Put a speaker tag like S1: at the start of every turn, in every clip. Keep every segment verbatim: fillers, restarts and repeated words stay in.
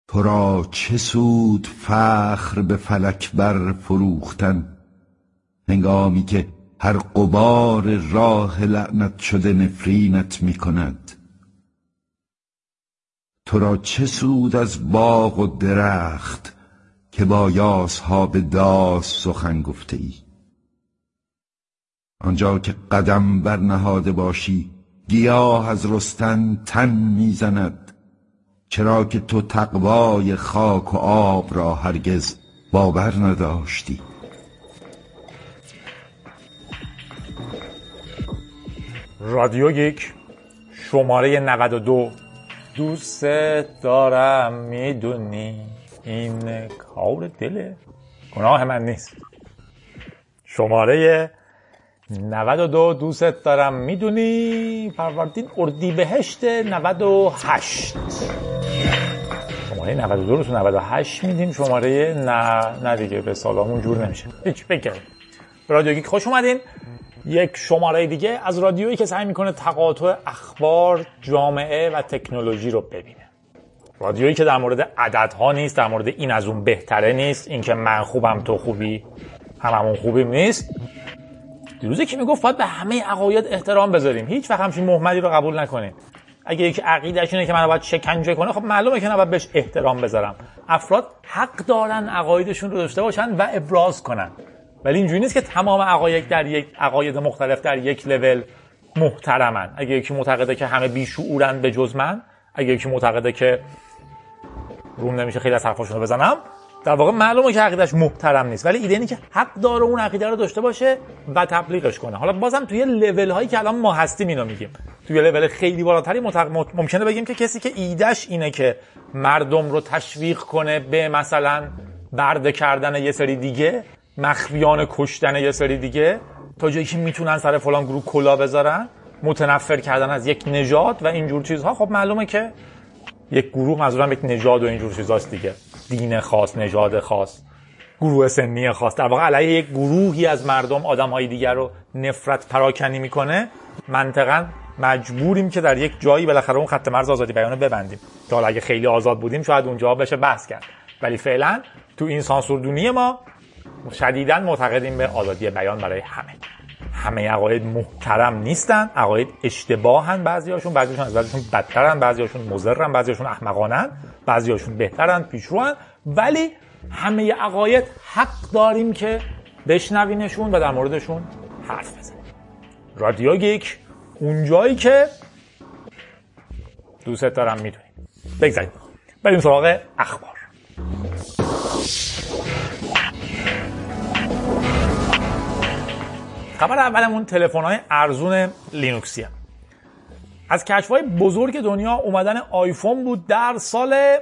S1: تو را چه سود فخر به فلک بر فروختن، هنگامی که هر غبار راه لعنت شده نفرینت می کند. تو را چه سود از باغ و درخت که با یاسها به داس سخن گفته ای. آنجا که قدم بر نهاده باشی گیاه از رستن تن میزند، چرا که تو تقوای خاک و آب را هرگز باور نداشتی.
S2: رادیو یک شماره نود و دو. دوست دارم میدونی این کار دله گناه من نیست. شماره نود و دو دوست دارم میدونی فروردین اردیبهشت نود و هشت. شماره نود و دو رو تو نود و هشت میدیم. شماره نه نه دیگه به سالامون جور نمیشه. هیچ بگذاریم. رادیو گیک خوش اومدین. یک شماره دیگه از رادیویی که سعی میکنه تقاطع اخبار، جامعه و تکنولوژی رو ببینه. رادیویی که در مورد عددها نیست، در مورد این از اون بهتره نیست، این که من خوبم تو خوبی هممون خوبیم نیست. دیروزه که میگفت باید به همه عقاید احترام بذاریم، هیچ وقت همچین مهملی رو قبول نکنیم. اگه یک عقیده‌اش اینه که منو باید شکنجه کنه، خب معلومه که نباید بهش احترام بذارم. افراد حق دارن عقایدشون رو داشته باشن و ابراز کنن، ولی اینجوری نیست که تمام عقاید در یک عقاید مختلف در یک لول محترمن. اگه یکی معتقده که همه بیشعورن به جز من، اگه یکی معتقده که روم نمیشه خیلی از حرفاشون رو بزنم، در واقع معلومه که عقیده‌اش محترم نیست، ولی ایده اینه که حق داره اون عقیده رو داشته باشه و تبلیغش کنه. حالا بازم توی لول هایی که الان ما هستیم اینو میگیم. توی لول خیلی بالاتری متق... ممکنه بگیم که کسی که ایدهش اینه که مردم رو تشویق کنه به مثلا برده کردن یه سری دیگه، مخفیانه کشتن یه سری دیگه، تا جایی که میتونن سر فلان گروه کلا بذارن، متنفر کردن از یک نژاد و اینجور چیزها، خب معلومه که یک گروه، منظورم یک نژاد و اینجور چیزاست دیگه، دین خاص، نژاد خاص، گروه سنی خاص، در واقع علیه یک گروهی از مردم آدم‌های دیگر رو نفرت پراکنی میکنه. منطقاً مجبوریم که در یک جایی بالاخره اون خط مرز آزادی بیان رو ببندیم. که حالا اگه خیلی آزاد بودیم شاید اونجا بشه بحث کرد، ولی فعلا تو این سانسوردونی ما شدیداً معتقدیم به آزادی بیان برای همه. همه عقاید محترم نیستن، عقاید اشتباهن، بعضیاشون بعضیاشون از بعضیاشون بدترن، بعضیاشون مضرن، بعضیاشون احمقانن، بعضیاشون بهترن، پیشروان، ولی همه عقاید حق داریم که بشنوینشون و در موردشون حرف بزنیم. رادیو گیک اونجایی که دوست دارم میدونیم. بگذاریم بریم سراغ اخبار. خبر اولمون تلفن‌های ارزون لینوکسیه. از کشف‌های بزرگ دنیا اومدن آیفون بود در سال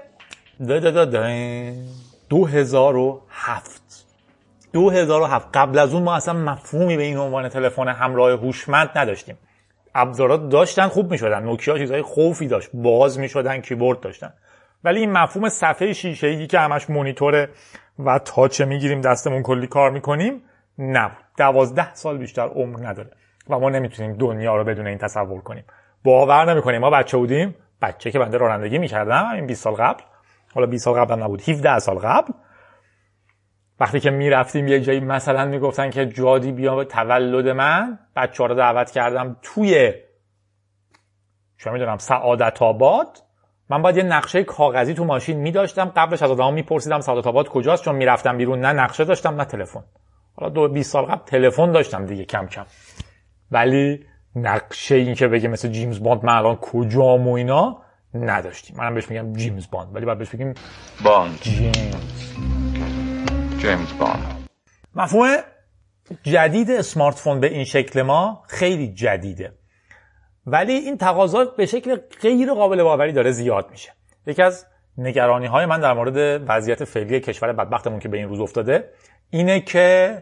S2: دو هزار و هفت. دو هزار و هفت. قبل از اون ما اصلا مفهومی به این عنوان تلفن همراه هوشمند نداشتیم. ابزارات داشتن خوب می‌شدن، نوکیا چیزای خوفی داشت، باز می‌شدن، کیبورد داشتن، ولی این مفهوم صفحه شیشه‌ای که همش مانیتور و تاچ می‌گیریم دستمون کلی کار می‌کنیم نه. دوازده سال بیشتر عمر نداره و ما نمیتونیم دنیا رو بدون این تصور کنیم. باور نمیکنیم. ما بچه بودیم، بچه که بنده رانندگی میکردم این بیست سال قبل، حالا بیست سال قبل هم نبود، هفده سال قبل، وقتی که میرفتیم یه جایی مثلا میگفتن که جادی بیا به تولد من، بچه‌ها رو دعوت کردم توی چه میدونم سعادت آباد، من باید یه نقشه کاغذی تو ماشین میداشتم، قبلش از آدما میپرسیدم سعادت آباد کجاست، چون میرفتم بیرون نه نقشه داشتم نه تلفن. حالا دو بیست سال قبل تلفن داشتم دیگه کم کم، ولی نقشه این که بگه مثل جیمز باند من الان کجام و اینا نداشتیم. منم بهش میگم جیمز باند، ولی باید بهش بگیم
S3: باند.
S2: جیمز
S3: جیمز باند.
S2: مفهوم جدید اسمارت فون به این شکل ما خیلی جدیده، ولی این تقاضا به شکل غیر قابل باوری داره زیاد میشه. یکی از نگرانی های من در مورد وضعیت فعلی کشور بدبختمون که به این روز افتاده اینه که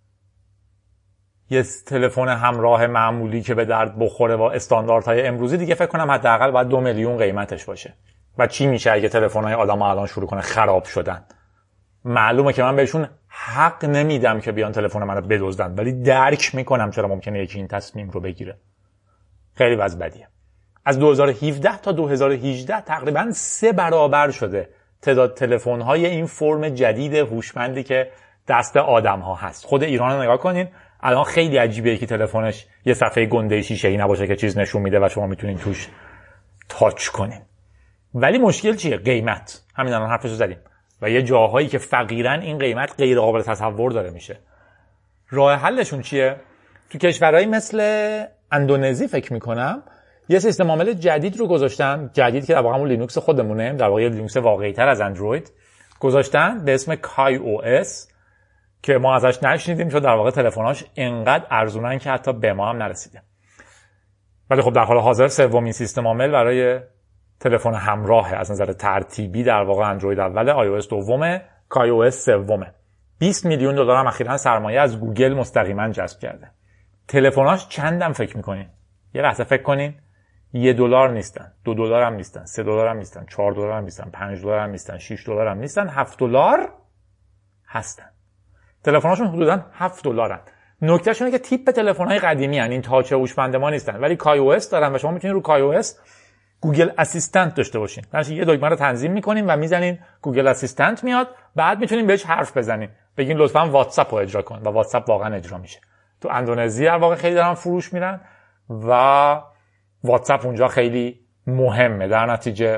S2: یه تلفن همراه معمولی که به درد بخوره با استانداردهای امروزی دیگه فکر کنم حداقل باید دو میلیون قیمتش باشه. و چی میشه اگه تلفن‌های آدم‌ها الان شروع کنه خراب شدن؟ معلومه که من بهشون حق نمیدم که بیان تلفن منو بدزدن، ولی درک میکنم چرا ممکنه یکی این تصمیم رو بگیره. خیلی وضع بدیه. از دو هزار و هفده تا دو هزار و هجده تقریباً سه برابر شده تعداد تلفن‌های این فرم جدید هوشمندی که دست آدم‌ها هست. خود ایران رو نگاه کنین، الان خیلی عجیبه که تلفنش یه صفحه گنده شیشه‌ای نباشه که چیز نشون میده و شما میتونین توش تاچ کنین. ولی مشکل چیه؟ قیمت. همین الان حرفشو زدیم. و یه جاهایی که فقیرن این قیمت غیر قابل تصور داره میشه. راه حلشون چیه؟ تو کشورهایی مثل اندونزی فکر میکنم یه سیستم عامل جدید رو گذاشتن، جدید که در واقع همون لینوکس خودمونه، در واقع لینوکس واقعی‌تر از اندروید گذاشتن به اسم کای او اس که ما ازش نشنیدیم چون در واقع تلفن‌هاش اینقدر ارزونن که حتی به ما هم نرسیده. ولی خب در حال حاضر سومین سیستم عامل برای تلفن همراه از نظر ترتیبی در واقع اندروید اوله، آی او اس دومه، کای او اس سومه. بیست میلیون دلار هم اخیراً سرمایه از گوگل مستقیما جذب کرده. تلفن‌هاش چندم فکر می‌کنین؟ یه لحظه فکر کنین. یه دلار نیستن، دو دلار هم نیستن، سه دلار هم نیستن، چهار دلار هم نیستن، پنج دلار هم نیستن، شش دلار هم نیستن، هفت دلار هستن. تلفن‌هاشون حدوداً هفت دلارن. نکتهش اینه که تیپ تلفن‌های قدیمی ان، این تاچ هوشمند ما نیستن، ولی کای او اس دارن و شما میتونید رو کای او اس گوگل اسیستنت داشته باشین. مثلا یه دکمه رو تنظیم می‌کنین و میزنین گوگل اسیستنت میاد، بعد میتونین بهش حرف بزنین. بگین لطفاً واتساپ رو اجرا کن و واتساپ واقعاً اجرا میشه. تو اندونزی در واقع خیلی دارن فروش میرن و واتساپ اونجا خیلی مهمه. در نتیجه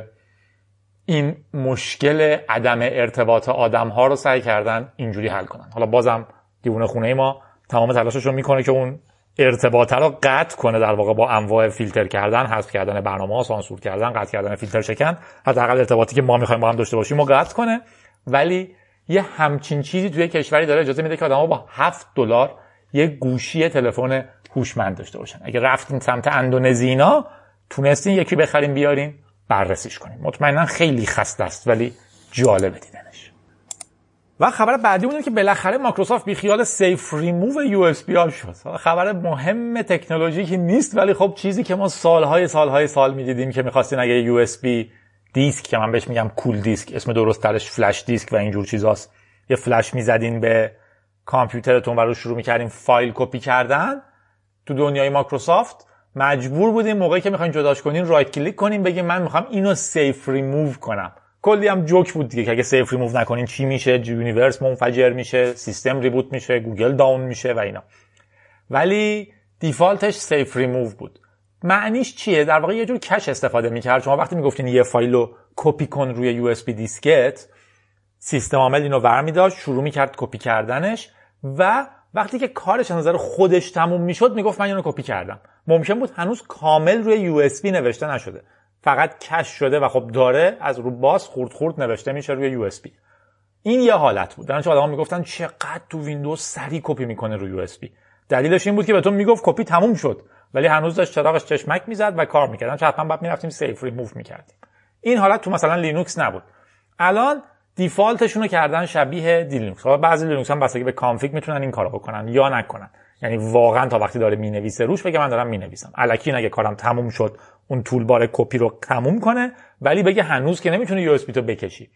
S2: این مشکل عدم ارتباط آدم‌ها رو سعی کردن اینجوری حل کنن. حالا بازم دیوونه خونه ما تمام تلاشش رو میکنه که اون ارتباط رو قطع کنه، در واقع با انواع فیلتر کردن، حذف کردن برنامه‌ها، سانسور کردن، قطع کردن فیلتر شکن، حداقل ارتباطی که ما می‌خوایم با هم داشته باشیم رو قطع کنه. ولی یه همچین چیزی توی کشوری داره اجازه میده که آدم‌ها با هفت دلار یه گوشی تلفن هوشمند داشته باشن. اگه رفتین سمت اندونزینا تونستین یکی بخرین بیارین بررسیش کنین. مطمئنا خیلی خسته است ولی جالبه دیدنش. و خبر بعدی اونه که بالاخره مایکروسافت بی خیال سیف ریموو یو اس بی ها شد. خبر مهم تکنولوژیکی نیست ولی خب چیزی که ما سالهای سالهای سال میدیدیم که می‌خواستین اگه یو اس بی دیسک که من بهش میگم کول دیسک، اسم درست ترش فلش دیسک و اینجور چیزاست، یه فلش میزدین به کامپیوترتون و رو شروع می‌کردین فایل کپی کردن. تو دنیای مایکروسافت مجبور بودیم موقعی که می‌خواین جداش کنین رایت کلیک کنین بگین من می‌خوام اینو سیف ریموو کنم. کلی هم جوک بود دیگه که اگه سیف ریموو نکنین چی میشه، یونیورس منفجر میشه، سیستم ریبوت میشه، گوگل داون میشه و اینا. ولی دیفالتش سیف ریموو بود. معنیش چیه؟ در واقع یه جور کش استفاده می‌کرد. شما وقتی میگفتین یه فایل رو کپی کن روی یو اس بی دیسکت، سیستم عامل اینو برمی‌داشت، شروع می‌کرد کپی کردنش و وقتی که کارش از نظر خودش تموم میشد میگفت من اینو کپی کردم. ممکن بود هنوز کامل روی یو اس بی نوشته نشده، فقط کش شده و خب داره از رو باز خورد خورد نوشته میشه روی یو اس بی. این یه حالت بود. درنچه آدما میگفتن چقدر تو ویندوز سری کپی میکنه روی یو اس بی. دلیلش این بود که بهتون میگفت کپی تموم شد ولی هنوز داشت چراغش چشمک میزد و کار میکردن. چه حتما بعد میرفتیم سیف ریموو میکردیم. این حالت تو مثلا لینوکس نبود. الان دیفالتشون رو کردن شبیه لینوکس. حالا بعضی لینوکس هم بستگی به کانفیگ میتونن این کارو بکنن یا نکنن. یعنی واقعا تا وقتی داره مینویسه روش بگه من دارم مینویسم. الکی نگه کارم تموم شد اون تول بار کپی رو تموم کنه، ولی بگه هنوز که نمیتونه یو اس بی تو بکشی.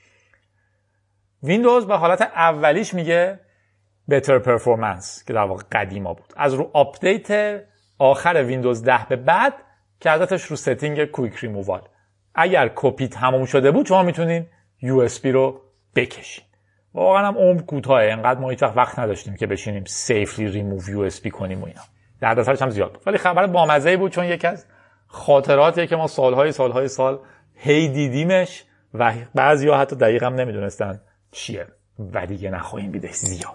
S2: ویندوز به حالت اولیش میگه better performance که در واقع قدیما بود. از رو آپدیت آخر ویندوز ده به بعد کردتش رو ستینگ کویک ریمووال. اگر کپی تموم شده بود شما میتونین یو اس بی رو بکشین. واقعا هم عمر کوتاهه، انقدر ما هیچ وقت وقت نداشتیم که بشینیم سیفلی ریموو یو اس بی کنیم و اینا. دردسرش هم زیاد بود. ولی خبر بامزه‌ای بود چون یکی از خاطراتیه که ما سالهای سالهای سال هی دیدیمش و بعضیا حتی دقیقاً هم نمیدونستن چیه و دیگه نخواهیم دیدش زیاد.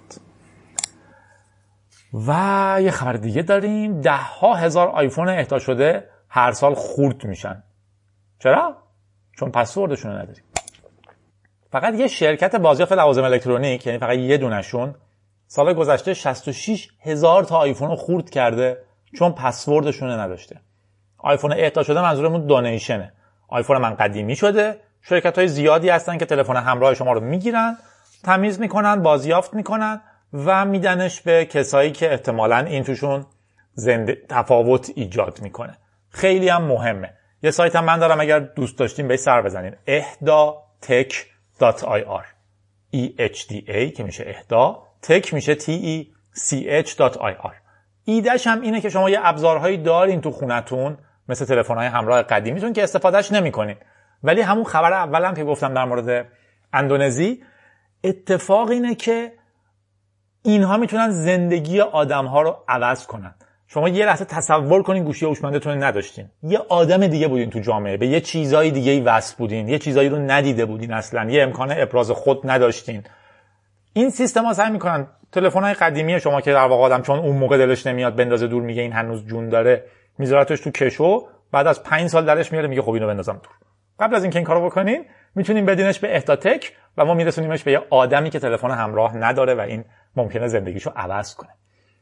S2: و یه خبر دیگه داریم، ده ها هزار آیفون اهدا شده هر سال خورد میشن. چرا؟ چون پسوردشون رو نداریم. فقط یه شرکت بازیافت لوازم الکترونیک، یعنی فقط یه دونشون، سال گذشته شصت و شش هزار تا آیفون رو خورد کرده چون پسوردشون رو نداشته. آیفون اهدا شده منظورمون دونیشنه. آیفون من قدیمی شده، شرکت‌های زیادی هستن که تلفن همراه شما رو میگیرن، تمیز میکنن، بازیافت میکنن و میدنش به کسایی که احتمالاً این توشون زنده تفاوت ایجاد میکنه. خیلی هم مهمه. یه سایت هم من دارم اگر دوست داشتین بهش سر بزنین، اهدا تک دات آی آر. ای اچ دی ای که میشه اهدا، تک میشه تی ای سی اچ دات آی آر. ایدهش هم اینه که شما یه ابزارهایی دارین تو خونتون مثل تلفن‌های همراه قدیمیتون که استفادهش نمی‌کنین، ولی همون خبر اولم که گفتم در مورد اندونزی. اتفاق اینه که اینها میتونن زندگی آدم‌ها رو عوض کنن. شما یه لحظه تصور کنین گوشی هوشمندتون نداشتین، یه آدم دیگه بودین تو جامعه، به یه چیزای دیگه‌ای وصل بودین، یه چیزایی رو ندیده بودین اصلا، یه امکان ابراز خود نداشتین. این سیستم‌ها سعی می‌کنن تلفن‌های قدیمی شما که در واقع آدم چون اون موقع دلش نمیاد بندازه دور، میگه این هنوز جون داره، میذارتش تو کشو، بعد از پنج سال درش میاره میگه خب اینو بندازم دور. قبل از اینکه این کارو بکنین میتونین بدینش به اهداتک و ما میرسونیمش به یه آدمی که تلفن همراه نداره و این ممکنه زندگیشو عوض کنه.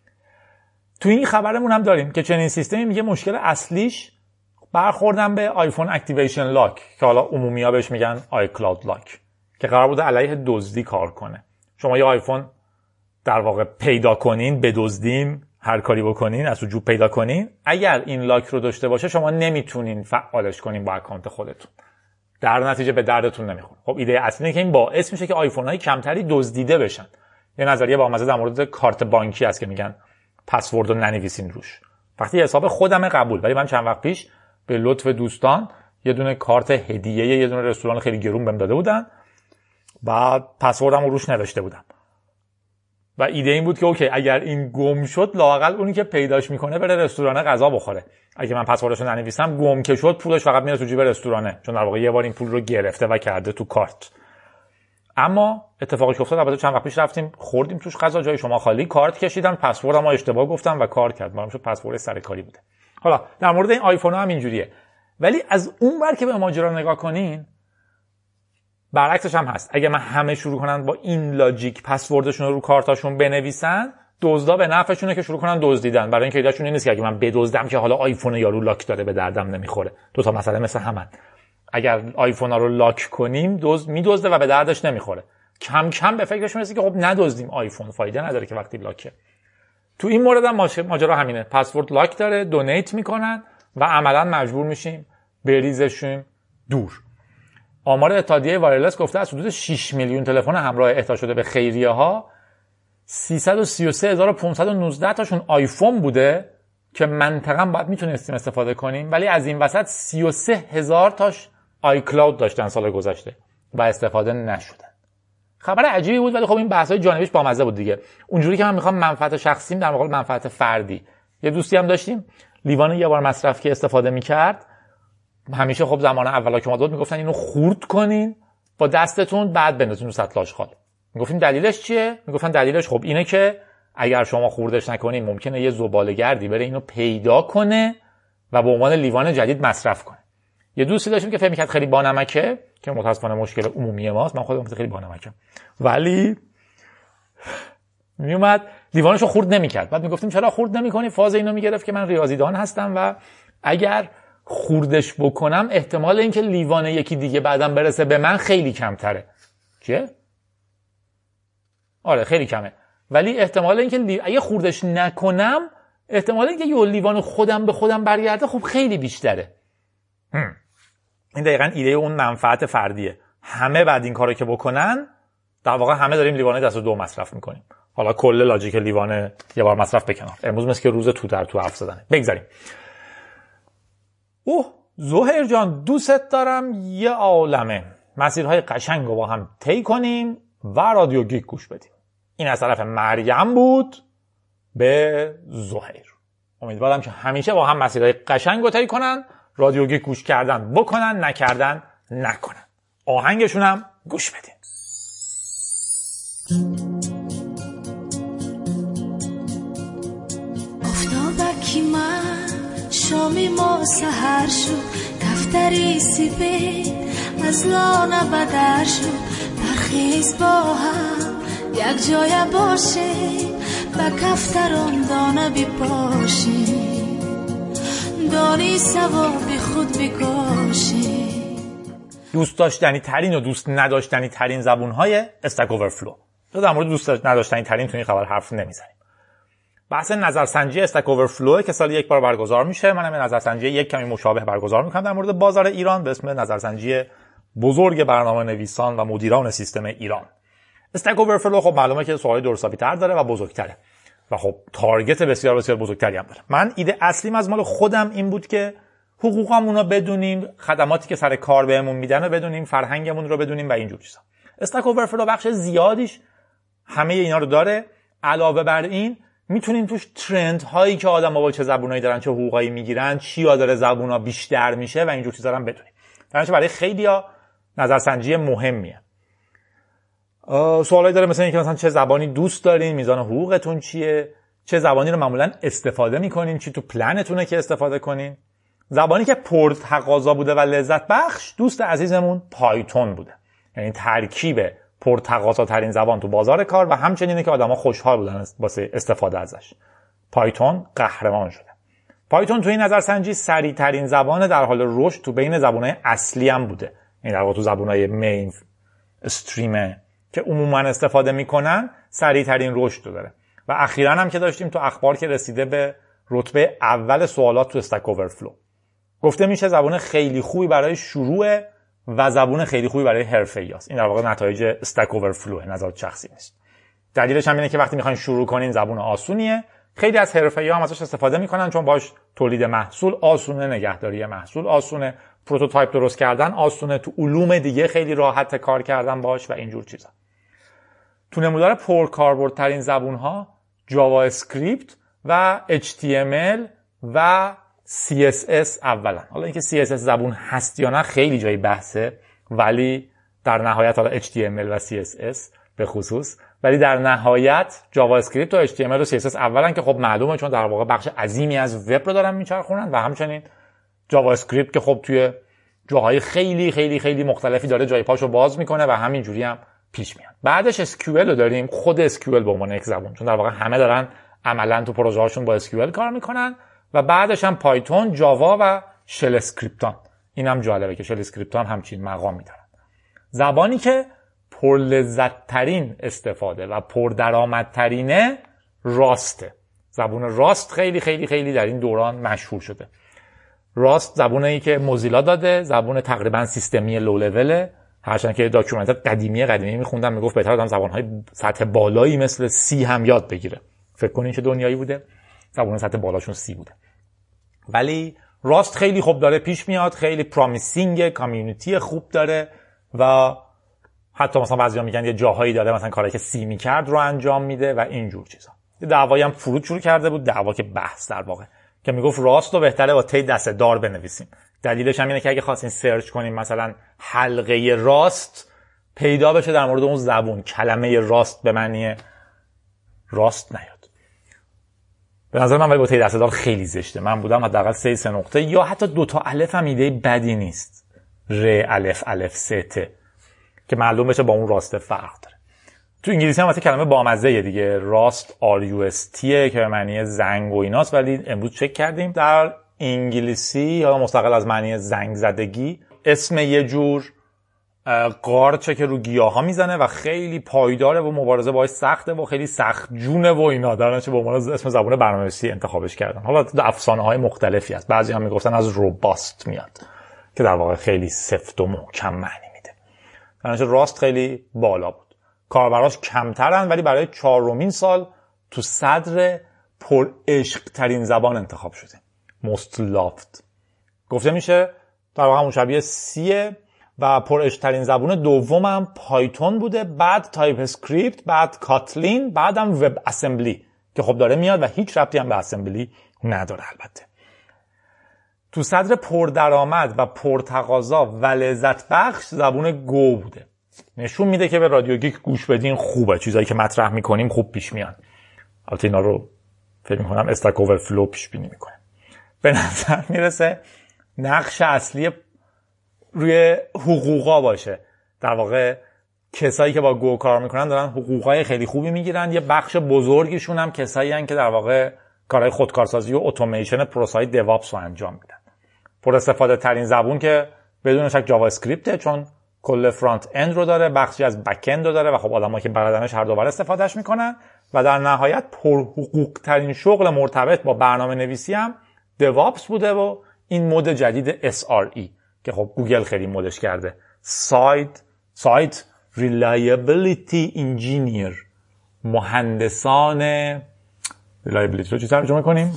S2: تو این خبرمون هم داریم که چنین سیستمی میگه مشکل اصلیش برخوردن به آیفون اکتیویشن لاک که حالا عمومی‌ها بهش میگن آی کلاود لاک، که قرار بوده علیه دزدی کار کنه. شما یه آیفون در واقع پیدا کنین، بدزدین، هر کاری بکنین، از تو جوب پیدا کنین، اگر این لاک رو داشته باشه شما نمیتونین فعالش کنین با اکانت خودتون، در نتیجه به دردتون نمیخوره. خب ایده اصلی اینه که این باعث میشه که آیفون‌های کمتری دزدیده بشن. یه نظریه بامزه در مورد کارت بانکی هست که میگن پسورد رو ننویسین روش. وقتی حساب خودمه قبول، ولی من چند وقت پیش به لطف دوستان یه دونه کارت هدیه یه دونه رستوران خیلی گرون بهم داده بودن، بعد پسوردم رو روش نوشته بودم و ایده این بود که اوکی اگر این گم شد لااقل اونی که پیداش میکنه بره رستوران غذا بخوره. اگه من پسوردش رو ننویسم گم که شد پولش فقط میره تو جیب رستورانه، چون در واقع یه بار این پول رو گرفته و کرده تو کارت. اما اتفاقی که افتاد البته چند وقت پیش رفتیم خوردیم توش غذا، جای شما خالی، کارت کشیدن، پسوردم رو اشتباه گفتم و کار کرد. معلوم شد پسورد سرکاری بوده. حالا در مورد این آیفون ها هم اینجوریه، ولی از اون ور که به ماجرا نگاه کنین برعکسش هم هست. اگه من همه شروع کنن با این لاجیک پسوردشون رو رو کارتاشون بنویسن، دزدا به نفعشونه که شروع کنن دزدیدن، برای اینکه ایدهشون این نیست که اگه من بدزدم که حالا آیفون یارو لاک داره به دردم نمیخوره. دو تا مسئله مثل همن. اگر آیفونا رو لاک کنیم دزد میدزده و به دردش نمیخوره. کم کم به فکرش میرسه که خب ندزدیم، آیفون فایده نداره که وقتی لاکه. تو این مورد هم ماجرا همینه، پسورد لاک داره، دونیت میکنن و عملا مجبور میشیم بریزشیم دور. آمار اتحادیه وایرلس گفته از حدود شش میلیون تلفن همراه اهدا شده به خیریه ها سیصد و سی و سه هزار و پانصد و نوزده تاشون آیفون بوده که منطقاً باید میتونستیم استفاده کنیم، ولی از این وسط سی و سه هزار تاش آی کلاود داشتن سال گذشته و استفاده نشدن. خبر عجیبی بود، ولی خب این بحث‌های جانبیش بامزه بود دیگه. اونجوری که من میخوام منفعت شخصیم در مقابل منفعت فردی. یه دوستی هم داشتیم لیوان یه بار مصرف که استفاده میکرد، همیشه خب زمان اولا که ما داد میگفتن اینو خورد کنین با دستتون بعد بندازین رو سطل آشغال. میگفتیم دلیلش چیه؟ میگفتن دلیلش خب اینه که اگر شما خوردش نکنین ممکنه یه زباله‌گردی بره اینو پیدا کنه و به عنوان لیوان جدید مصرف کنه. یه دوستی داشتیم که فکر می‌کرد خیلی بانمکه، که متأسفانه مشکل عمومی ماست، من خودم خیلی بانمکم، ولی میومد لیوانشو خورد نمی‌کرد. بعد میگفتیم چرا خورد نمی‌کنی؟ فاز اینو میگرفت که من ریاضیدان هستم و اگر خوردش بکنم احتمال اینکه لیوان یکی دیگه بعدم برسه به من خیلی کمتره. چیه؟ آره خیلی کمه، ولی احتمال اینکه لی... اگه خوردش نکنم احتمال اینکه یه لیوان خودم به خودم برگرده خب خیلی بیشتره. هم. این دقیقاً ایده اون منفعت فردیه. همه بعد این کارو که بکنن در واقع همه داریم لیوان دست دو مصرف میکنیم. حالا کل لاجیک لیوان یه بار مصرف بکنار. امروز مثل که روز تو در تو حرف زدنه. بگذاریم. اوه زهیر جان دوست دارم، یه عالمه مسیرهای قشنگ رو با هم طی کنیم و رادیو گیک گوش بدیم. این از طرف مریم بود به زهیر. امیدوارم که همیشه با هم مسیرهای قشنگ رو طی کنن، رادیو گیک گوش کردن بکنن، نکردن نکنن. آهنگشون هم گوش بدیم.
S4: افتابکی من شامی ما سحر شد، دفتری سیبید از لانه بدر شد. برخیز با هم یک جای باشه، با کفتران دانه بی باشه، دانی ثوابی خود بکاشه.
S2: دوست داشتنی ترین و دوست نداشتنی ترین زبونهای استک اوورفلو. در مورد دوست نداشتنی ترین تو این خبر حرف نمیزنیم. بحث نظرسنجی استک اوورفلو که سال یک بار برگزار میشه، منم نظرسنجی یک کمی مشابه برگزار میکنم در مورد بازار ایران به اسم نظرسنجی بزرگ برنامه نویسان و مدیران سیستم ایران. استک اوورفلو خب معلومه که سوال درستابی تر داره و بزرگتره و خب تارگت بسیار بسیار بزرگتری هم داره. من ایده اصلیم از مال خودم این بود که حقوقمون رو بدونیم، خدماتی که سر کار بهمون میدن رو بدونیم، فرهنگمون رو بدونیم و اینجور چیزا. استک اوورفلو بخش زیادیش همه اینا رو داره. علاوه بر این میتونیم توش ترند هایی که آدم‌ها با چه زبونایی دارن، چه حقوقایی میگیرن، چیا داره زبونا بیشتر میشه و اینجور چیزا هم بدونیم. درنچه برای خیلیا نظرسنجی مهمیه. سوالایی داره مثلا اینکه مثلا چه زبانی دوست دارین، میزان حقوقتون چیه، چه زبانی رو معمولا استفاده میکنین، چی تو پلنتونه که استفاده کنین. زبانی که پرتقاضا بوده و لذت بخش دوست عزیزمون پایتون بوده، یعنی ترکیب پرتقاضا ترین زبان تو بازار کار و همچنینه که آدما خوشحال بودن واسه استفاده ازش. پایتون قهرمان شده. پایتون تو این نظرسنجی سریع ترین زبان در حال رشد تو بین زبان‌های اصلی هم بوده، یعنی در واقع تو زبان‌های مین استریم که عموما استفاده میکنن سریع ترین رشد داره. و اخیراً هم که داشتیم تو اخبار که رسیده به رتبه اول سوالات تو استک اوورفلو. گفته میشه زبان خیلی خوبی برای شروع و زبان خیلی خوبی برای حرفه‌ای است. این در واقع نتایج استک اوورفلو، نظر شخصی نیست. دلیلش هم اینه که وقتی میخواین شروع کنین زبان آسونیه. خیلی از حرفه‌ای‌ها هم ازش استفاده میکنن چون باش تولید محصول آسونه، نگهداری محصول آسونه، پروتوتایپ درست کردن آسونه، تو علوم دیگه خیلی راحت کار کردن باش و اینجور چیزا. تو نمودار پرکاربردترین زبون‌ها جاوا اسکریپت و اچ تی ام ال و سی اس اس اولا. حالا اینکه سی اس اس زبون هست یا نه خیلی جای بحثه، ولی در نهایت حالا اچ تی ام ال و سی اس اس به خصوص، ولی در نهایت جاوا اسکریپت و اچ تی ام ال و سی اس اس اولا که خب معلومه چون در واقع بخش عظیمی از وب رو دارن میچرخونن و همچنین جاوا اسکریپت که خب توی جاهای خیلی خیلی خیلی مختلفی داره جای پاشو باز میکنه و همین جوری هم پیش میاد. بعدش اس کیو ال رو داریم، خود اس کیو ال به عنوان یک زبان، چون در واقع همه دارن عملاً تو پروژه هاشون با اس کیو ال کار میکنن. و بعدش هم پایتون، جاوا و شل اسکریپتان. اینم جالبه که شل اسکریپتان همچین مقامی دارن. زبانی که پرلذت ترین استفاده و پردرآمدترینه راسته. زبان راست خیلی خیلی خیلی در این دوران مشهور شده. راست زبونی که موزیلا داده، زبان تقریبا سیستمی لو لوله، هرچند که داکیومنت قدیمی قدیمی میخوندم میگفت بهتر آدم زبان‌های سطح بالایی مثل سی هم یاد بگیره. فکر کنین چه دنیایی بوده؟ زبان سطح بالاشون سی بوده. ولی راست خیلی خوب داره پیش میاد، خیلی پرامیسینگ، کامیونیتی خوب داره و حتی مثلا بعضیا میگن یه جاهایی داره مثلا کاری که سی میکرد رو انجام میده و اینجور چیزا. یه دعوایی هم فرود شروع کرده بود، دعوا که بحث در واقع که میگفت راست رو بهتره با تی دسته دار بنویسیم. دلیلش هم اینه که اگه خواستین سرچ کنیم مثلا حلقه راست پیدا بشه در مورد اون زبون، کلمه راست به معنی راست نیاد. به نظر من ولی با تی دسته دار خیلی زشته. من بودم حداقل سه سه نقطه یا حتی دو تا الف هم ایده بدی نیست. ر الف الف سه ت که معلوم بشه با اون راسته فرق داره. تو انگلیسی هم مثلا کلمه بامزه دیگه، راست آر یو اس تی که به معنی زنگ و ایناست، ولی امروز چک کردیم در انگلیسی یا مستقل از معنی زنگ زدگی اسم یه جور قارچه که رو گیاها میزنه و خیلی پایداره و مبارزه باهاش سخته و خیلی سخت جونه و اینا، در نتیجه به عنوان اسم زبان برنامه‌نویسی انتخابش کردن. حالا افسانه‌های مختلفی هست، بعضی هم میگفتن از روباست میاد که در واقع خیلی سفت و محکم معنی میده. در نتیجه راست خیلی بالا بود. کاربراش کمترن ولی برای چهارمین سال تو صدر پر عشق ترین زبان انتخاب شده. most loved. گفته میشه در واقع همون شبیه سیه و پر عشق ترین زبان دومم پایتون بوده، بعد تایپ اسکریپت، بعد کاتلین، بعدم وب اسمبلی که خب داره میاد و هیچ ربطی هم به اسمبلی نداره. البته تو صدر پردرآمد و پرتقاضا و لذت بخش زبان گو بوده. نشون میده که به رادیو گیک گوش بدین خوبه، چیزایی که مطرح میکنیم خوب پیش میان. البته اینا رو فکر میکنم استک اوورفلو پیش بینی میکنه. به نظر میرسه نقش اصلی روی حقوقا باشه. در واقع کسایی که با گو کار میکنن دارن حقوقای خیلی خوبی میگیرن. یه بخش بزرگیشون هم کسایی هستن که در واقع کارهای خودکارسازی و اتوماسیون پروسه‌های دیوآپس رو انجام میدن. پر استفاده ترین زبون که بدون شک جاوا اسکریپته، چون کل فرانت اند رو داره، بخشی از بک اند رو داره و خب آدمایی که بلدنش هر دوباره استفادهش میکنن. و در نهایت پر حقوق ترین شغل مرتبط با برنامه نویسی هم دیوآپس بوده و این مود جدید اس آر ای که خب گوگل خیلی مودش کرده، سایت سایت ریلایبیلیتی انجینیر، مهندسان ریلایبیلیتی رو چی ترجمه کنیم؟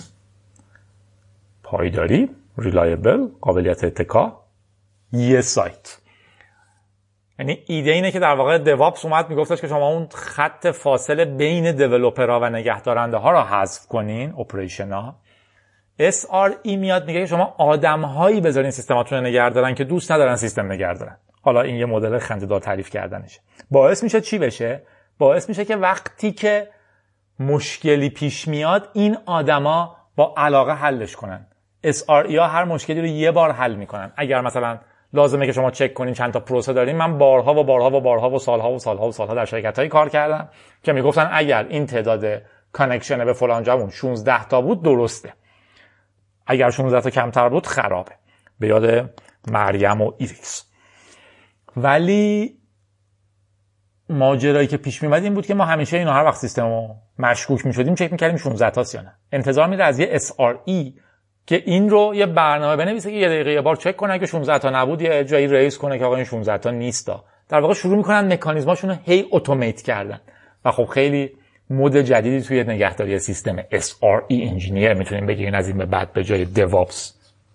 S2: پایداری، ریلایبل، قابلیت اتکا، یه سایت. یعنی ایده اینه که در واقع دیوآپس اومد میگفتش که شما اون خط فاصله بین دیولپرها و نگهدارنده ها رو حذف کنین، اپریشن ها. اس آر ای میاد میگه که شما آدم‌هایی بذارین سیستماتون رو نگه دارن که دوست ندارن سیستم نگه دارن. حالا این یه مدل خنده‌دار تعریف کردنشه. باعث میشه چی بشه؟ باعث میشه که وقتی که مشکلی پیش میاد این آدما با علاقه حلش کنن. اس آر ای ها هر مشکلی رو یه بار حل میکنن. اگر مثلا لازمه که شما چک کنین چند تا پروسه دارین، من بارها و بارها و بارها و سالها و سالها و سالها در شرکت‌های کار کردم که میگفتن اگر این تعداد کانکشن به فلان جامون شانزده تا بود درسته، اگر شانزده تا کمتر بود خرابه. به یاد مریم و ایریکس. ولی ماجرایی که پیش میاد این بود که ما همیشه اینو هر وقت سیستمو مشکوک میشدیم چک میکردیم شانزده تاست یا نه. انتظار میره از یه اس آر ای که این رو یه برنامه بنویسه که یه دقیقه یه بار چک کنه، که شانزده تا نبود یه جایی ریز کنه که آقا این شانزده تا نیستا. در واقع شروع میکنن مکانیزماشون رو هی اتومات کردن و خب خیلی مد جدیدی توی نگهداری سیستم اس آر ای انجینیر میتونیم بگیم از این به بعد به جای دیوآپس.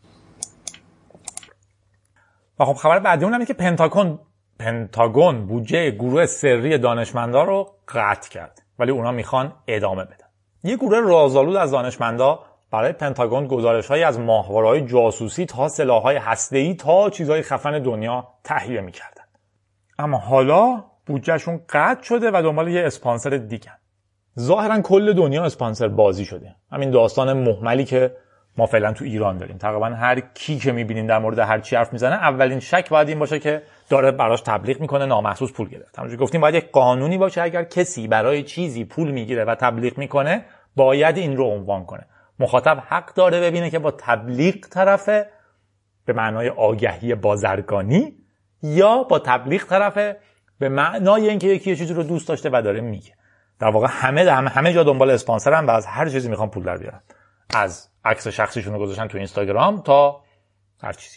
S2: و خب خبر بعدی اونم اینه که پنتاگون پنتاگون بودجه گروه سری دانشمندا رو قطع کرد، ولی اونا میخوان ادامه بدن. یه گروه رازآلود از دانشمندا برای پنتاگون گزارش‌هایی از ماهواره‌های جاسوسی تا سلاح‌های هسته‌ای تا چیزهای خفن دنیا تهیه می‌کردن. اما حالا بودجهشون قطع شده و دنبال یه اسپانسر دیگه. ظاهراً کل دنیا اسپانسر بازی شده. همین داستان مهملی که ما فعلا تو ایران داریم. تقریبا هر کی که می‌بینین در مورد هر چی حرف میزنه اولین شک باید این باشه که داره براش تبلیغ میکنه، نامحسوس پول گرفت. همونجوری گفتیم باید یک قانونی باشه اگر کسی برای چیزی پول میگیره و تبلیغ میکنه باید این رو عنوان کنه. مخاطب حق داره ببینه که با تبلیغ طرفه به معنای آگهی بازرگانی یا با تبلیغ طرفه به معنای اینکه یکی یه چیزی رو دوست داشته و داره میگه. در واقع همه همه, همه جا دنبال اسپانسرن و از هر چیزی میخوان پول در بیارن. از عکس شخصیشون رو گذاشتن تو اینستاگرام تا هر چیزی.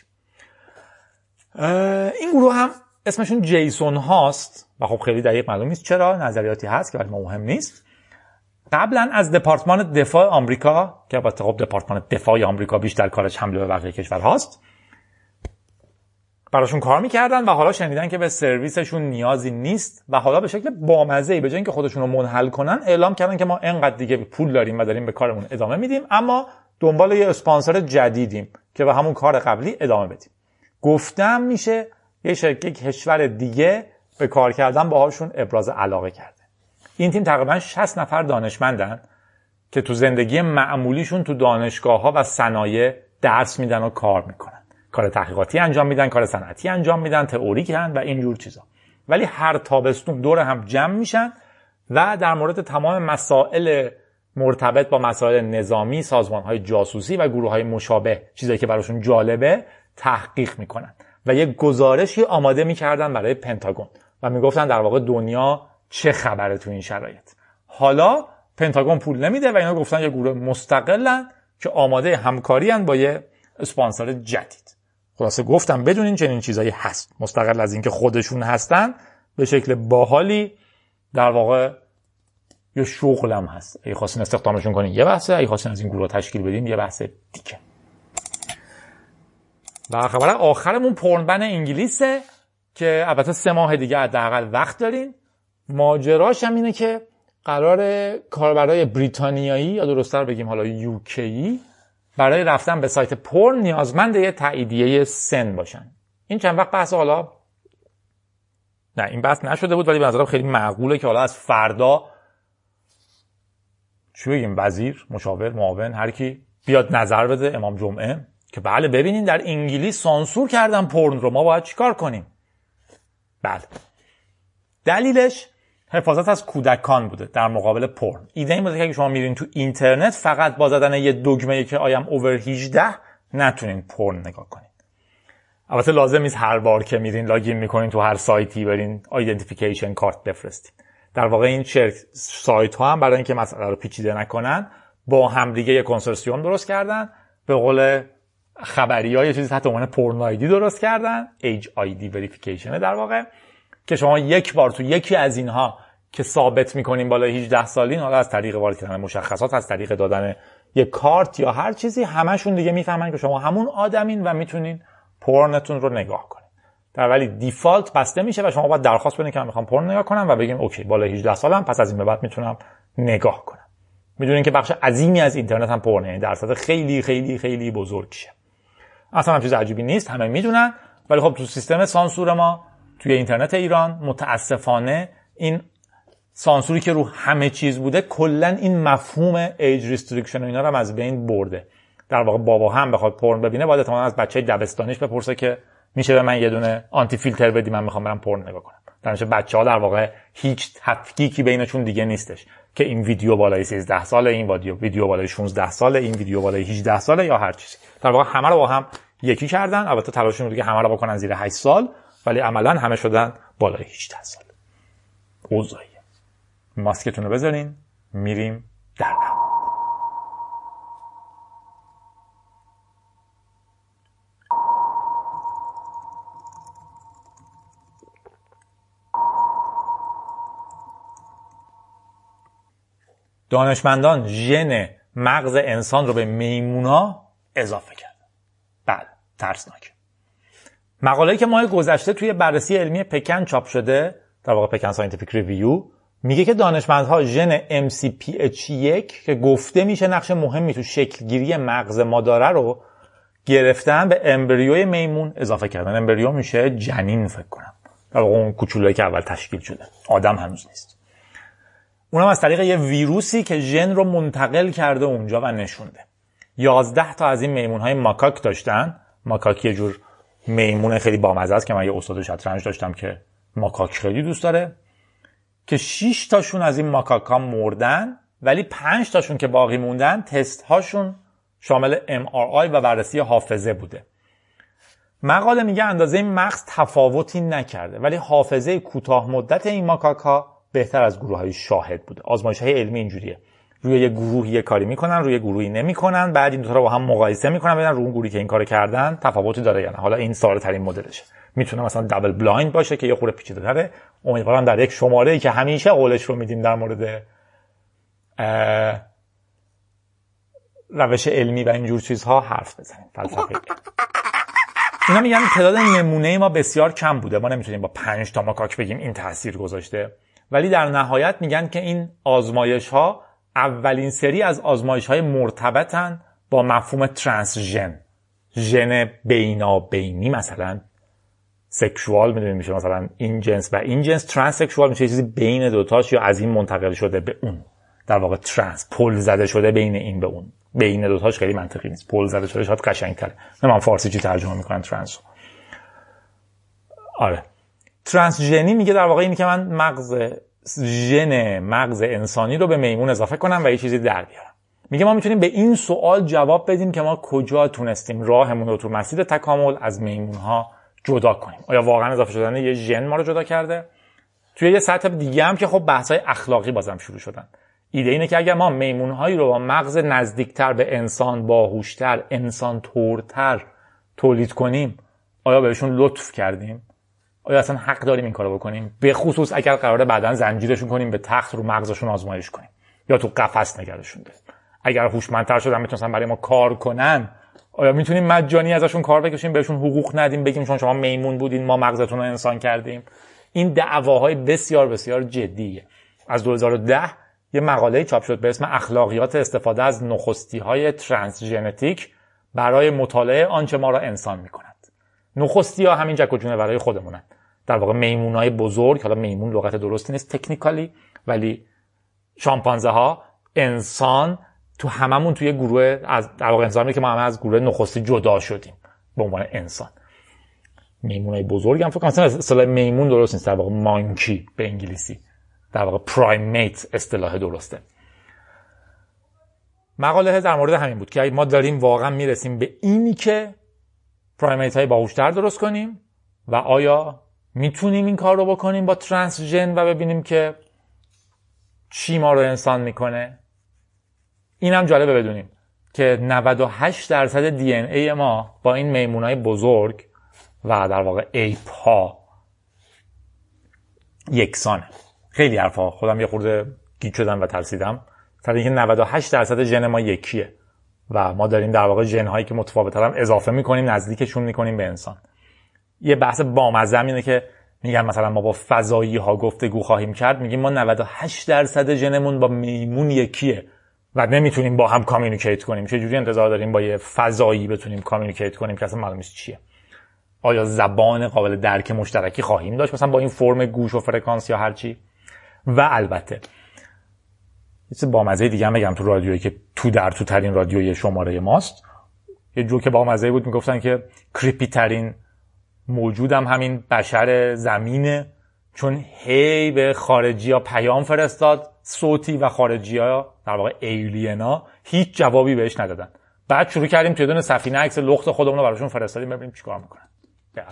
S2: این گروه هم اسمشون جیسون هاست و خب خیلی دقیق معلوم نیست چرا، نظریاتی هست که ولی مهم نیست. قبلا از دپارتمان دفاع آمریکا که البته خب دپارتمان دفاع آمریکا بیشتر کارش حمله به بقیه کشور هاست براشون کار میکردن و حالا شنیدن که به سرویسشون نیازی نیست و حالا به شکل بامزه‌ای به جای اینکه خودشون رو منحل کنن اعلام کردن که ما اینقدر دیگه پول داریم و داریم به کارمون ادامه میدیم، اما دنبال یه اسپانسر جدیدیم که به همون کار قبلی ادامه بدیم. گفتم میشه یه شرکت کشور دیگه به کار کردن باهاشون ابراز علاقه کرده. این تیم تقریبا شصت نفر دانشمندن که تو زندگی معمولیشون تو دانشگاه‌ها و صنایع درس میدن و کار میکنن. کار تحقیقاتی انجام میدن، کار صنعتی انجام میدن، تئوریکن و اینجور چیزا. ولی هر تابستون دور هم جمع میشن و در مورد تمام مسائل مرتبط با مسائل نظامی، سازمان‌های جاسوسی و گروه‌های مشابه، چیزایی که براشون جالبه، تحقیق میکنن و یک گزارشی آماده میکردن برای پنتاگون و میگفتن در واقع دنیا چه خبره تو این شرایط. حالا پنتاگون پول نمیده و اینا گفتن یه گروه مستقلن که آماده همکاری ان با یه اسپانسر جدید. خلاصه گفتم بدونین چنین چیزایی هست، مستقل از اینکه خودشون هستن به شکل باحالی در واقع یه شغلم هست. اگه خواستین استخدامشون کنین یه بحثه، اگه خواستین از این گروه تشکیل بدین یه بحث دیگه. و خبر آخرمون پرنبن انگلیسه که البته سه ماه دیگه حداقل وقت دارین. ماجراش هم اینه که قرار کاربرای بریتانیایی یا درست‌تر بگیم حالا یوکی برای رفتن به سایت پورن نیازمند یه تاییدیه سن باشن. این چند وقت بحث حالا نه این بحث نشده بود ولی به نظرم خیلی معقوله که حالا از فردا چی بگیم وزیر، مشاور، معاون، هر کی بیاد نظر بده، امام جمعه، که بله ببینین در انگلیس سانسور کردن پورن رو، ما باید چیکار کنیم؟ بله. دلیلش حفاظت از کودکان بوده در مقابل پورن. ایده این بوده که اگه شما میرین تو اینترنت فقط با زدن یه دکمه‌ای که آیم اوور هجده نتونین پورن نگاه کنین. البته لازم نیست هر بار که میرین لاگین میکنین تو هر سایتی برین آیدنتیفیکیشن کارت بفرستین. در واقع این شرکت سایت ها هم برای اینکه مسئله رو پیچیده نکنن با هم دیگه یه کنسورسیوم درست کردن. به قول خبری‌ها یه چیزی تحت عنوان پورن آیدی درست کردن، ایج آیدی وریفیکیشن در واقع، که شما یک بار تو یکی از اینها که ثابت میکنین بالای هجده سالین، حالا از طریق وارد کردن مشخصات، از طریق دادن یک کارت یا هر چیزی، همشون دیگه میفهمن که شما همون آدمین و میتونین پورنتون رو نگاه کنین. در ولی دیفالت بسته میشه و شما باید درخواست بدین که من میخوام پورن نگاه کنم و بگیم اوکی بالای هجده سالم، پس از این به بعد میتونم نگاه کنم. میدونین که بخش عظیمی از اینترنت هم پورنه، یعنی درصد خیلی خیلی خیلی بزرگشه. اصلا هم چیز عجیبی نیست، همه میدونن. ولی خب تو سیستم سانسور ما توی اینترنت ایران متاسفانه این سانسوری که رو همه چیز بوده کلا این مفهوم ایج ریستریکشن و اینا رو هم از بین برده. در واقع بابا هم بخواد پورن ببینه باید احتمالاً از بچه دبستانیش بپرسه که میشه به من یه دونه آنتی فیلتر بدی، من میخوام برم پورن نگاه کنم. درنچه بچه‌ها در واقع هیچ تفکیکی بینشون دیگه نیستش که این ویدیو بالای سیزده ساله، این ویدیو ویدیو بالای شانزده ساله، این ویدیو بالای هجده ساله یا هر چیزی. در واقع همه رو با هم یکی کردن. البته تلاششون دیگه همه رو بکنن زیر هشت سال، ولی عملاً همه شدن بالای هجده سال. اوضاعیه. ماسکتون رو بذارین، میریم در نهار. دانشمندان ژن مغز انسان رو به میمونا اضافه کردن. بله، ترسناک. مقاله‌ای که ماه گذشته توی بررسی علمی پکن چاپ شده، در واقع پکن ساینتیفیک ریویو، میگه که دانشمندها ژن ام سی پی اچ یک که گفته میشه نقش مهمی تو شکلگیری مغز ما داره رو گرفتن به امبریوی میمون اضافه کردن. امبریو میشه جنین فکر کنم، در واقع اون کوچولویی که اول تشکیل شده، آدم هنوز نیست. اونم از طریق یه ویروسی که ژن رو منتقل کرده اونجا و نشونده. یازده تا از این میمون‌های ماکاک داشتن. ماکاک یه جور میمون خیلی بامزه است که من یه استاد شطرنج داشتم که ماکاک خیلی دوست داره، که شش تاشون از این ماکاک‌ها مردن، ولی پنج تاشون که باقی موندن تست هاشون شامل ام آر آی و بررسی حافظه بوده. مقاله میگه اندازه مغز تفاوتی نکرده، ولی حافظه کوتاه مدت این ماکاک‌ها بهتر از گروه‌های شاهد بوده. آزمایش‌های علمی اینجوریه، روی یه گروهی یه کاری میکنن، روی گروهی نمیکنن، بعد این دو تا رو با هم مقایسه میکنن ببینن رو اون گروهی که این کارو کردن تفاوتی داره یا نه. حالا این ساده ترین مدلشه. میتونه مثلا دابل بلایند باشه که یه خورده پیچیده‌تره. امیدوارم در یک شماره‌ای که همیشه قولش رو میدیم در مورد روش علمی و اینجور چیزها حرف بزنیم. فلسفه اینا میگن تعداد نمونه ما بسیار کم بوده، ما نمیتونیم با پنج تا ماکاک بگیم این تاثیر گذاشته، ولی در نهایت میگن که این آزمایش‌ها اولین سری از آزمایش‌های مرتبطن با مفهوم ترانس ژن، ژن بینابینی، مثلا سکشوال میدونیم میشه مثلا این جنس و این جنس، ترانس سکشوال میشه چیزی بین دوتاش یا از این منتقل شده به اون، در واقع ترانس پل زده شده بین این به اون. بین دوتاش خیلی منطقی نیست، پل زده شده شاید قشنگ‌تره. من فارسی چی ترجمه میکنن ترانس. آره ترانس ژنی میگه در واقع اینی که من مغز ژن مغز انسانی رو به میمون اضافه کنم و یه چیزی در بیارم. میگه ما میتونیم به این سوال جواب بدیم که ما کجا تونستیم راهمون رو تو مسیر تکامل از میمون‌ها جدا کنیم. آیا واقعا اضافه شدن یه ژن ما رو جدا کرده؟ توی یه سطح دیگه هم که خب بحث‌های اخلاقی بازم شروع شدن. ایده اینه که اگر ما میمون‌هایی رو با مغز نزدیکتر به انسان، باهوشتر، انسان طورتر تولید کنیم، آیا بهشون لطف کردیم؟ آیا اصلا حق داریم این کارو بکنیم؟ به خصوص اگر قراره بعداً زنجیرشون کنیم به تخت رو مغزشون آزمایش کنیم یا تو قفس نگرشون داریم. اگر هوشمندتر شدن میتونن برای ما کار کنن، آیا میتونیم مجانی ازشون کار بکشیم، بهشون حقوق ندیم، بگیم چون شما میمون بودین ما مغزتون رو انسان کردیم؟ این دعواهای بسیار بسیار جدیه. از دو هزار و ده یه مقاله چاپ شد به اسم اخلاقیات استفاده از نخستی‌های ترانس ژنتیک برای مطالعه آنچه ما را انسان می‌کند. نخستی‌ها همین جک و جونه برای خودمونن. در واقع میمونای بزرگ، حالا میمون لغت درستی نیست تکنیکالی، ولی شامپانزه ها، انسان، تو هممون توی گروه از در واقع انسانی که ما همه از گروه نخستی جدا شدیم به عنوان انسان. میمونای بزرگ هم فکر کنم مثلا اصطلاح میمون درست نیست، در واقع مانکی به انگلیسی، در واقع پرایمیت اصطلاح درسته. مقاله در مورد همین بود که ما داریم واقعا میرسیم به اینی که پرایمیت های باهوشتر درست کنیم و آیا میتونیم این کار رو بکنیم با ترانس ژن و ببینیم که چی ما رو انسان میکنه. اینم جالبه بدونیم که نود و هشت درصد دی ان ای ما با این میمونای بزرگ و در واقع ایپ ها یکسانه. خیلی حرفا، خودم یه خورده گیج شدم و ترسیدم سر اینکه نود و هشت درصد ژن ما یکیه و ما داریم در واقع ژن هایی که متفاوت‌تر هم اضافه میکنیم، نزدیکشون میکنیم به انسان. یه بحث بامزه اینه که میگن مثلا ما با فضایی ها گفتگو خواهیم کرد، میگیم ما نود و هشت درصد ژنمون با میمون یکیه و نمیتونیم با هم کامیونیکیت کنیم. چه جوری انتظار داریم با یه فضایی بتونیم کامیونیکیت کنیم که اصلا معلوم نیست چیه؟ آیا زبان قابل درک مشترکی خواهیم داشت مثلا با این فرم گوش و فرکانس یا هر چی؟ و البته یه چیز بامزه دیگه هم بگم تو رادیویی که تو در تو ترین رادیوی شماره ماست، یه جوک بامزه بود، میگفتن که کریپی ترین موجودم همین بشر زمینه، چون هی به خارجی‌ها پیام فرستاد صوتی و خارجی‌ها در واقع ایلینا هیچ جوابی بهش ندادن. بعد شروع کردیم توی دونه سفینه عکس لخت خودمون رو براشون فرستادیم ببینیم چیکار میکنن. بله.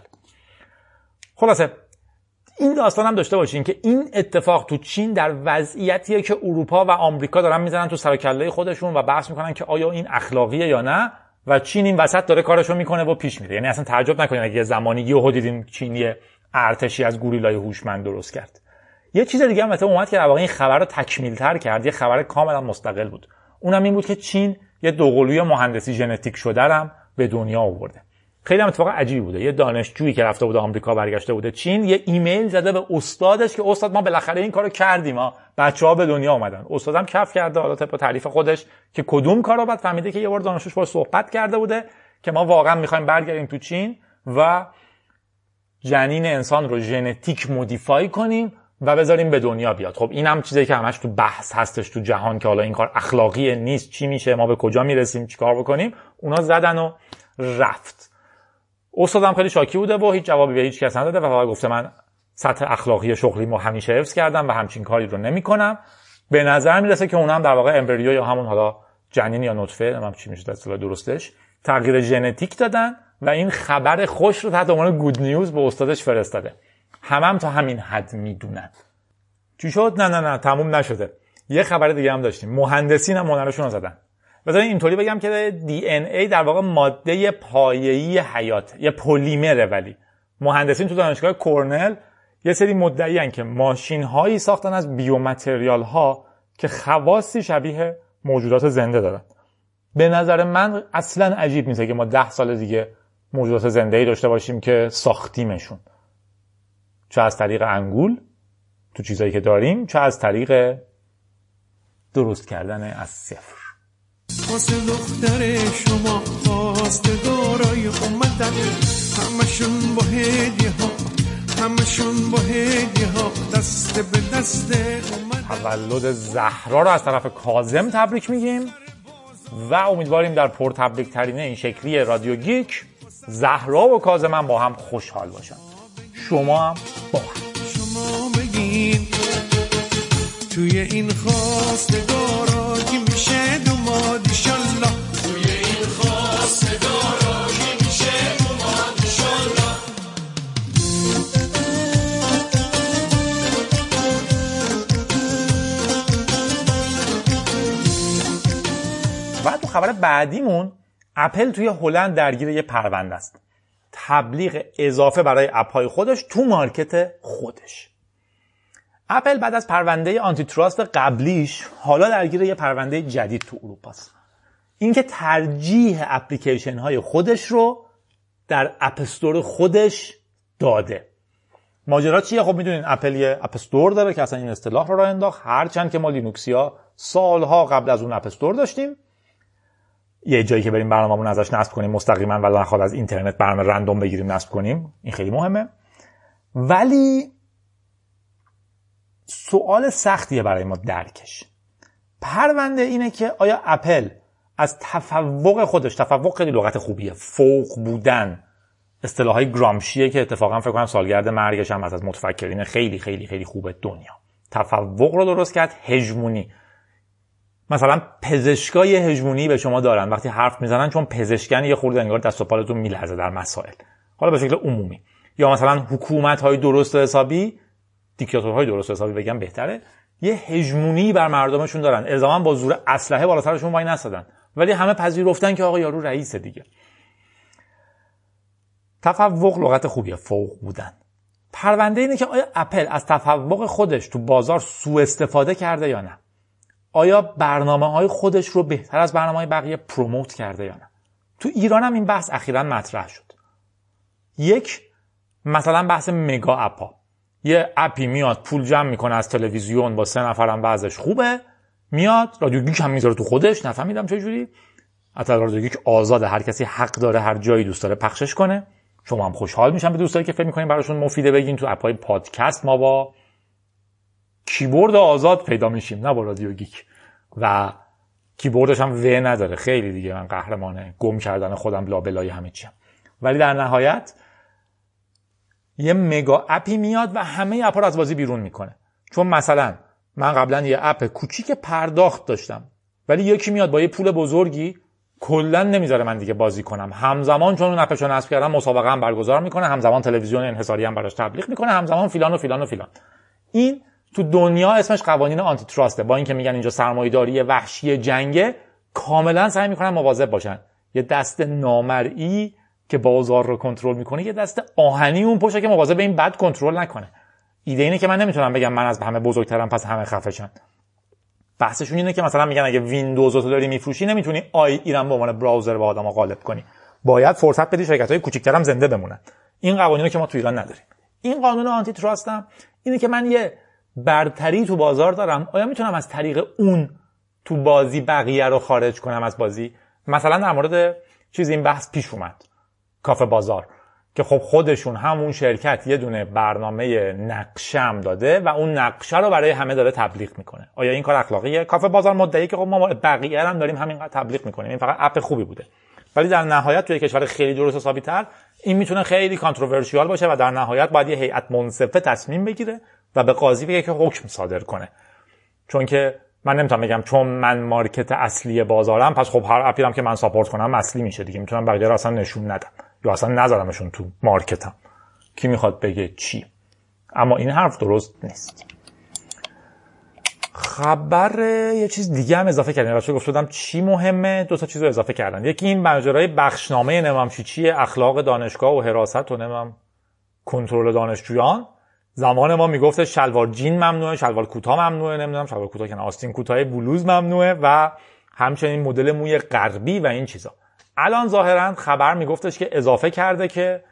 S2: خلاصه این داستان هم داشته باشین که این اتفاق تو چین در وضعیتیه که اروپا و آمریکا دارن میزنن تو سر و کله خودشون و بحث میکنن که آیا این اخلاقیه یا نه، و چین این وسط داره کارشو میکنه و پیش میره. یعنی اصلا تعجب نکنین اگه زمانی یهو دیدین چینی ارتشی از گوریلای هوشمند درست کرد. یه چیز دیگه هم مثلا اومد که در واقع این خبر رو تکمیل‌تر کرد، یه خبر کاملا مستقل بود. اونم این بود که چین یه دوقلوی مهندسی ژنتیک شده رو به دنیا آورده. خیلی هم اتفاق عجیبی بوده. یه دانشجویی که رفته بود آمریکا برگشته بوده چین، یه ایمیل زده به استادش که استاد ما بالاخره این کارو کردیم، ها بچه‌ها به دنیا اومدن. استادم کف کرده حالا طبق تعریف خودش که کدوم کارو، بعد فهمیده که یه بار دانشجوش باهاش صحبت کرده بوده که ما واقعا می‌خوایم برگردیم تو چین و جنین انسان رو ژنتیک مودیفای کنیم و بذاریم به دنیا بیاد. خب اینم چیزی که همش تو بحث هستش تو جهان که حالا این کار اخلاقی نیست، چی میشه، ما به کجا میرسیم، چیکار بکنیم. اونا زدن و رفت. استادم خیلی شاکی بوده و هیچ جوابی به هیچ کس نداده و فقط گفته من سطح اخلاقی شغلی ما همیشه حفظ کردم و همچین کاری رو نمی‌کنم. به نظر میرسه که اونم در واقع امبریو یا همون حالا جنین یا نطفه، نمیدونم چی میشه اصطلاح درستش، تغییر ژنتیک دادن و این خبر خوش رو تحت عنوان گود نیوز به استادش فرستاده. همم هم تا همین حد میدونن. چی شد؟ نه نه نه تموم نشده. یه خبر دیگه هم داشتیم. مهندسین هم هنرشون رو زدن. بذارین اینطوری بگم که دی ان ای در واقع ماده پایه‌ای حیات، یه پلیمره. ولی مهندسین تو دانشگاه کرنل یه سری مدعیان که ماشین‌هایی ساختن از بیومتریال‌ها که خواصی شبیه موجودات زنده دارن. به نظر من اصلاً عجیب نیست که ما ده سال دیگه موجودات زنده‌ای داشته باشیم که ساختیمشون، چه از طریق انگول تو چیزایی که داریم، چه از طریق درست کردن از صفر.
S5: واسه دختر شما خواستگارای اومدن، همشون با هدیه ها، همشون با هدیه ها، دست به دست اومدن.
S2: تولد زهرا رو از طرف کاظم تبریک میگیم و امیدواریم در پر تبریک ترینه این شکلی رادیو گیک زهرا و کاظم هم با هم خوشحال باشن. شما هم با هم.
S5: شما بگین توی این خواستگارا کی میشه دوماد انشالله، توی این خواستگارا کی میشه دوماد انشالله.
S2: و تو خبر بعدیمون اپل توی هلند درگیر یه پرونده است. تبلیغ اضافه برای اپ‌های خودش تو مارکت خودش. اپل بعد از پرونده آنتی تراست قبلیش حالا درگیر یه پرونده جدید تو اروپا است. اینکه ترجیح اپلیکیشن های خودش رو در اپ استور خودش داده. ماجرا چیه؟ خب میدونین اپل یه اپ استور داره که اصلا این اصطلاح رو راه انداخت، هرچند که ما لینوکسیا سالها قبل از اون اپ استور داشتیم. یه جایی که بریم برنامه‌مون ازش نصب کنیم مستقیما ولی نخواد از اینترنت برنامه رندوم بگیریم نصب کنیم، این خیلی مهمه. ولی سوال سختیه برای ما درکش. پرونده اینه که آیا اپل از تفوق خودش، تفوق خیلی لغت خوبیه، فوق بودن، اصطلاحای گرامشیه که اتفاقا فکر کنم سالگرد مرگش هم از متفکرین خیلی خیلی خیلی خوب دنیا، تفوق رو درست کرد، هژمونی. مثلا پزشکای هژمونی به شما دارن وقتی حرف میزنن، چون پزشکن یه خورده انگار دست و پاتون میلرزه در مسائل، حالا به شکل عمومی. یا مثلا حکومت‌های درست و حسابی، دیکتاتورهای درست و حسابی بگم بهتره، یه هژمونی بر مردمشون دارن، الزاما با زور اسلحه بالا سرشون وای نسادن، ولی همه پذیرفتن که آقا یارو رئیس دیگه. تفوق لغت خوبیه، فوق بودن. پرونده اینه که آیا اپل از تفوق خودش تو بازار سوء استفاده کرده یا نه؟ آیا برنامه‌های خودش رو بهتر از برنامه‌های بقیه پروموت کرده یا نه؟ تو ایران هم این بحث اخیراً مطرح شد. یک، مثلا بحث مگا اپا، یه اپی میاد پول جمع میکنه از تلویزیون، با سه نفرم وضعش خوبه، میاد رادیو گیک هم میذاره تو خودش، نفهمیدم چه جوری. حتی رادیو گیک آزاده، هر کسی حق داره هر جایی دوست داره پخشش کنه. شما هم خوشحال میشن به دوستایی که فکر میکنین براشون مفیده بگین. تو اپهای پادکست ما با کیبورد آزاد پیدا میشیم، نه با رادیو گیک، و کیبوردش هم و نداره. خیلی دیگه من قهرمانه گم کردن خودم لابلای همه چیم. ولی در نهایت یه مگا اپی میاد و همه اپا رو از بازی بیرون میکنه. چون مثلا من قبلا یه اپ کوچیک پرداخت داشتم، ولی یکی میاد با یه پول بزرگی کلا نمیذاره من دیگه بازی کنم. همزمان چون اون اپشو نصب کردم مسابقه هم برگزار میکنه، همزمان تلویزیون انحصاری هم براش تبلیغ میکنه، همزمان فلان و فلان و فلان. این تو دنیا اسمش قوانین آنتی تراسته. با اینکه میگن اینجا سرمایه‌داری وحشی جنگه، کاملا سعی میکنن مواظب باشن. یه دست نامرئی که بازار رو کنترل میکنه، یه دست آهنی اون پشته که مواظب این بد کنترل نکنه. ایده اینه که من نمیتونم بگم من از همه بزرگترم پس همه خفه‌شن. بحثشون اینه که مثلا میگن اگه ویندوز رو داری میفروشی نمیتونی آی ایران به عنوان براوزر با آدمو غالب کنی. باید فرصت بدی شرکت‌های کوچیک‌تر هم زنده بمونن. این قوانینی که ما تو ایران نداریم. این قانون آنتی تراست هم اینه که من یه برتری تو بازار دارم، آیا میتونم از طریق اون تو بازی بقیه رو خارج کنم از بازی؟ مثلا در مورد چیز این بحث پیش اومد، کافه بازار، که خب خودشون همون شرکت یه دونه برنامه نقشم داده و اون نقشه رو برای همه داره تبلیغ میکنه. آیا این کار اخلاقیه؟ کافه بازار مدعی که خب ما بقیه هم داریم همینقدر تبلیغ میکنیم، این فقط اپ خوبی بوده. ولی در نهایت توی کشور خیلی درست حسابی تر این میتونه خیلی کانتروورشیال باشه و در نهایت باید یه هیئت منصفه تصمیم بگیره و به قاضی بگه که حکم صادر کنه. چون که من نمیتونم بگم چون من مارکت اصلی بازارم پس خب هر اپی هم که من ساپورت کنم اصلی میشه دیگه، میتونم بقیه رو اصلا نشون ندم یا اصلا نذارمشون تو مارکتم. کی میخواد بگه چی؟ اما این حرف درست نیست. خبر یه چیز دیگه هم اضافه کردن. بچه‌ها گفتم چی مهمه، دو تا چیزو اضافه کردن. یکی این ماجرای بخشنامه نمام چی چیه، اخلاق دانشگاه و حراست و نمام کنترل دانشجویان. زمان ما میگفت شلوار جین ممنوعه، شلوار کوتاه ممنوعه، نمیدونم شلوار کوتاه که نه آستین کوتاه بلوز ممنوعه و همچنین مدل موی غربی و این چیزا. الان ظاهرا خبر میگفتش که اضافه کرده که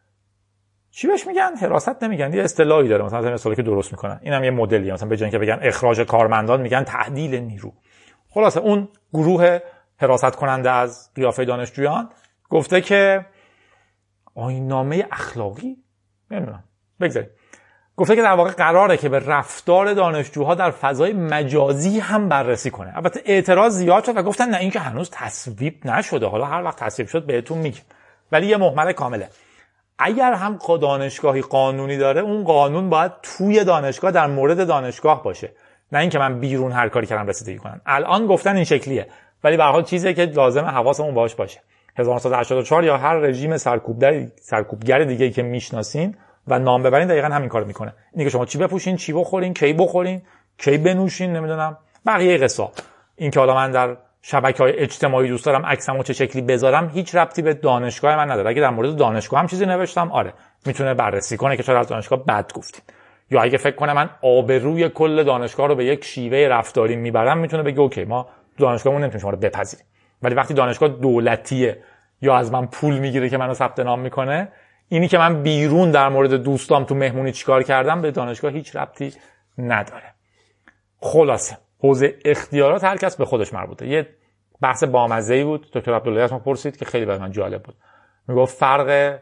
S2: چی بهش میگن، حراست نمیگن، یه اصطلاحی داره مثلا اصطلاحی که درست میکنن. اینم یه مدلیه، مثلا به جای اینکه بگن اخراج کارمندان میگن تعدیل نیرو. خلاصه اون گروه حراست کننده از قیافه دانشجویان گفته که آیین‌نامه اخلاقی نمیدونم بگذاریم، گفته که در واقع قراره که به رفتار دانشجوها در فضای مجازی هم بررسی کنه. البته اعتراض زیاد شد و گفتن نه این که هنوز تصویب نشده، حالا هر وقت تصویب شد بهتون میگیم. ولی یه مهمل کامله. اگر هم دانشگاهی قانونی داره، اون قانون باید توی دانشگاه در مورد دانشگاه باشه، نه اینکه من بیرون هر کاری کردم رسیدگی کنم. الان گفتن این شکلیه، ولی به هر حال چیزی که لازمه حواسمون باهاش باشه. هزار و نهصد و هشتاد و چهار یا هر رژیم سرکوبگر سرکوبگر دیگه‌ای که میشناسین و نام ببرین دقیقاً همین کارو میکنه. اینی که شما چی بپوشین، چی بخورین، کی بخورین، کی بنوشین، نمیدونم بقیه قصه. این که حالا من در شبکه‌های اجتماعی دوست دارم عکسمو چه شکلی بذارم هیچ ربطی به دانشگاه من نداره. اگه در مورد دانشگاه هم چیزی نوشتم، آره میتونه بررسی کنه که چرا از دانشگاه بد گفتین. یا اگه فکر کنه من آبروی کل دانشگاه رو به یک شیوه رفتاری میبرم، میتونه بگه اوکی ما دانشگاهمون نمیتونیم شما رو بپذیریم. ولی وقتی دانشگاه دولتیه یا از من پول میگیره که منو ثبت نام میکنه، اینی که من بیرون در مورد دوستام تو مهمونی چیکار کردم به دانشگاه هیچ ربطی نداره. خلاصه حوزه اختیارات هر کس به خودش مربوطه. یه بحث بامزه‌ای بود، دکتر عبداللهی از ما پرسید که خیلی برای من جالب بود. میگفت فرق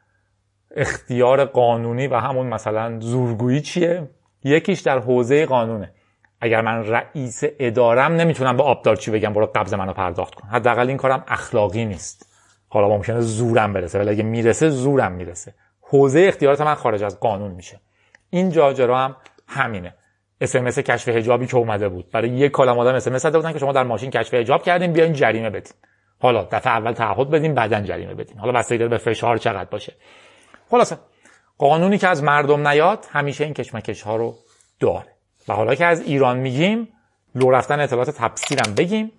S2: اختیار قانونی و همون مثلا زورگویی چیه؟ یکیش در حوزه قانونه. اگر من رئیس ادارم نمیتونم به آبدارچی بگم برو قبض منو پرداخت کن. حداقل این کارم اخلاقی نیست. حالا ممکنه زورم برسه، ولی اگه میرسه زورم میرسه. حوزه اختیارات من خارج از قانون میشه. این جاجرا هم همینه. اس ام اس کشف حجابی که اومده بود، برای یک کالم آدم اس ام اس داده بودن که شما در ماشین کشف حجاب کردین بیاین جریمه بدین. حالا دفعه اول تعهد بدین بعدن جریمه بدین. حالا بستگی داره به فشار چقدر باشه. خلاصه قانونی که از مردم نیاد همیشه این کشمکش ها رو داره. و حالا که از ایران میگیم، لو رفتن اطلاعات تفسیرم بگیم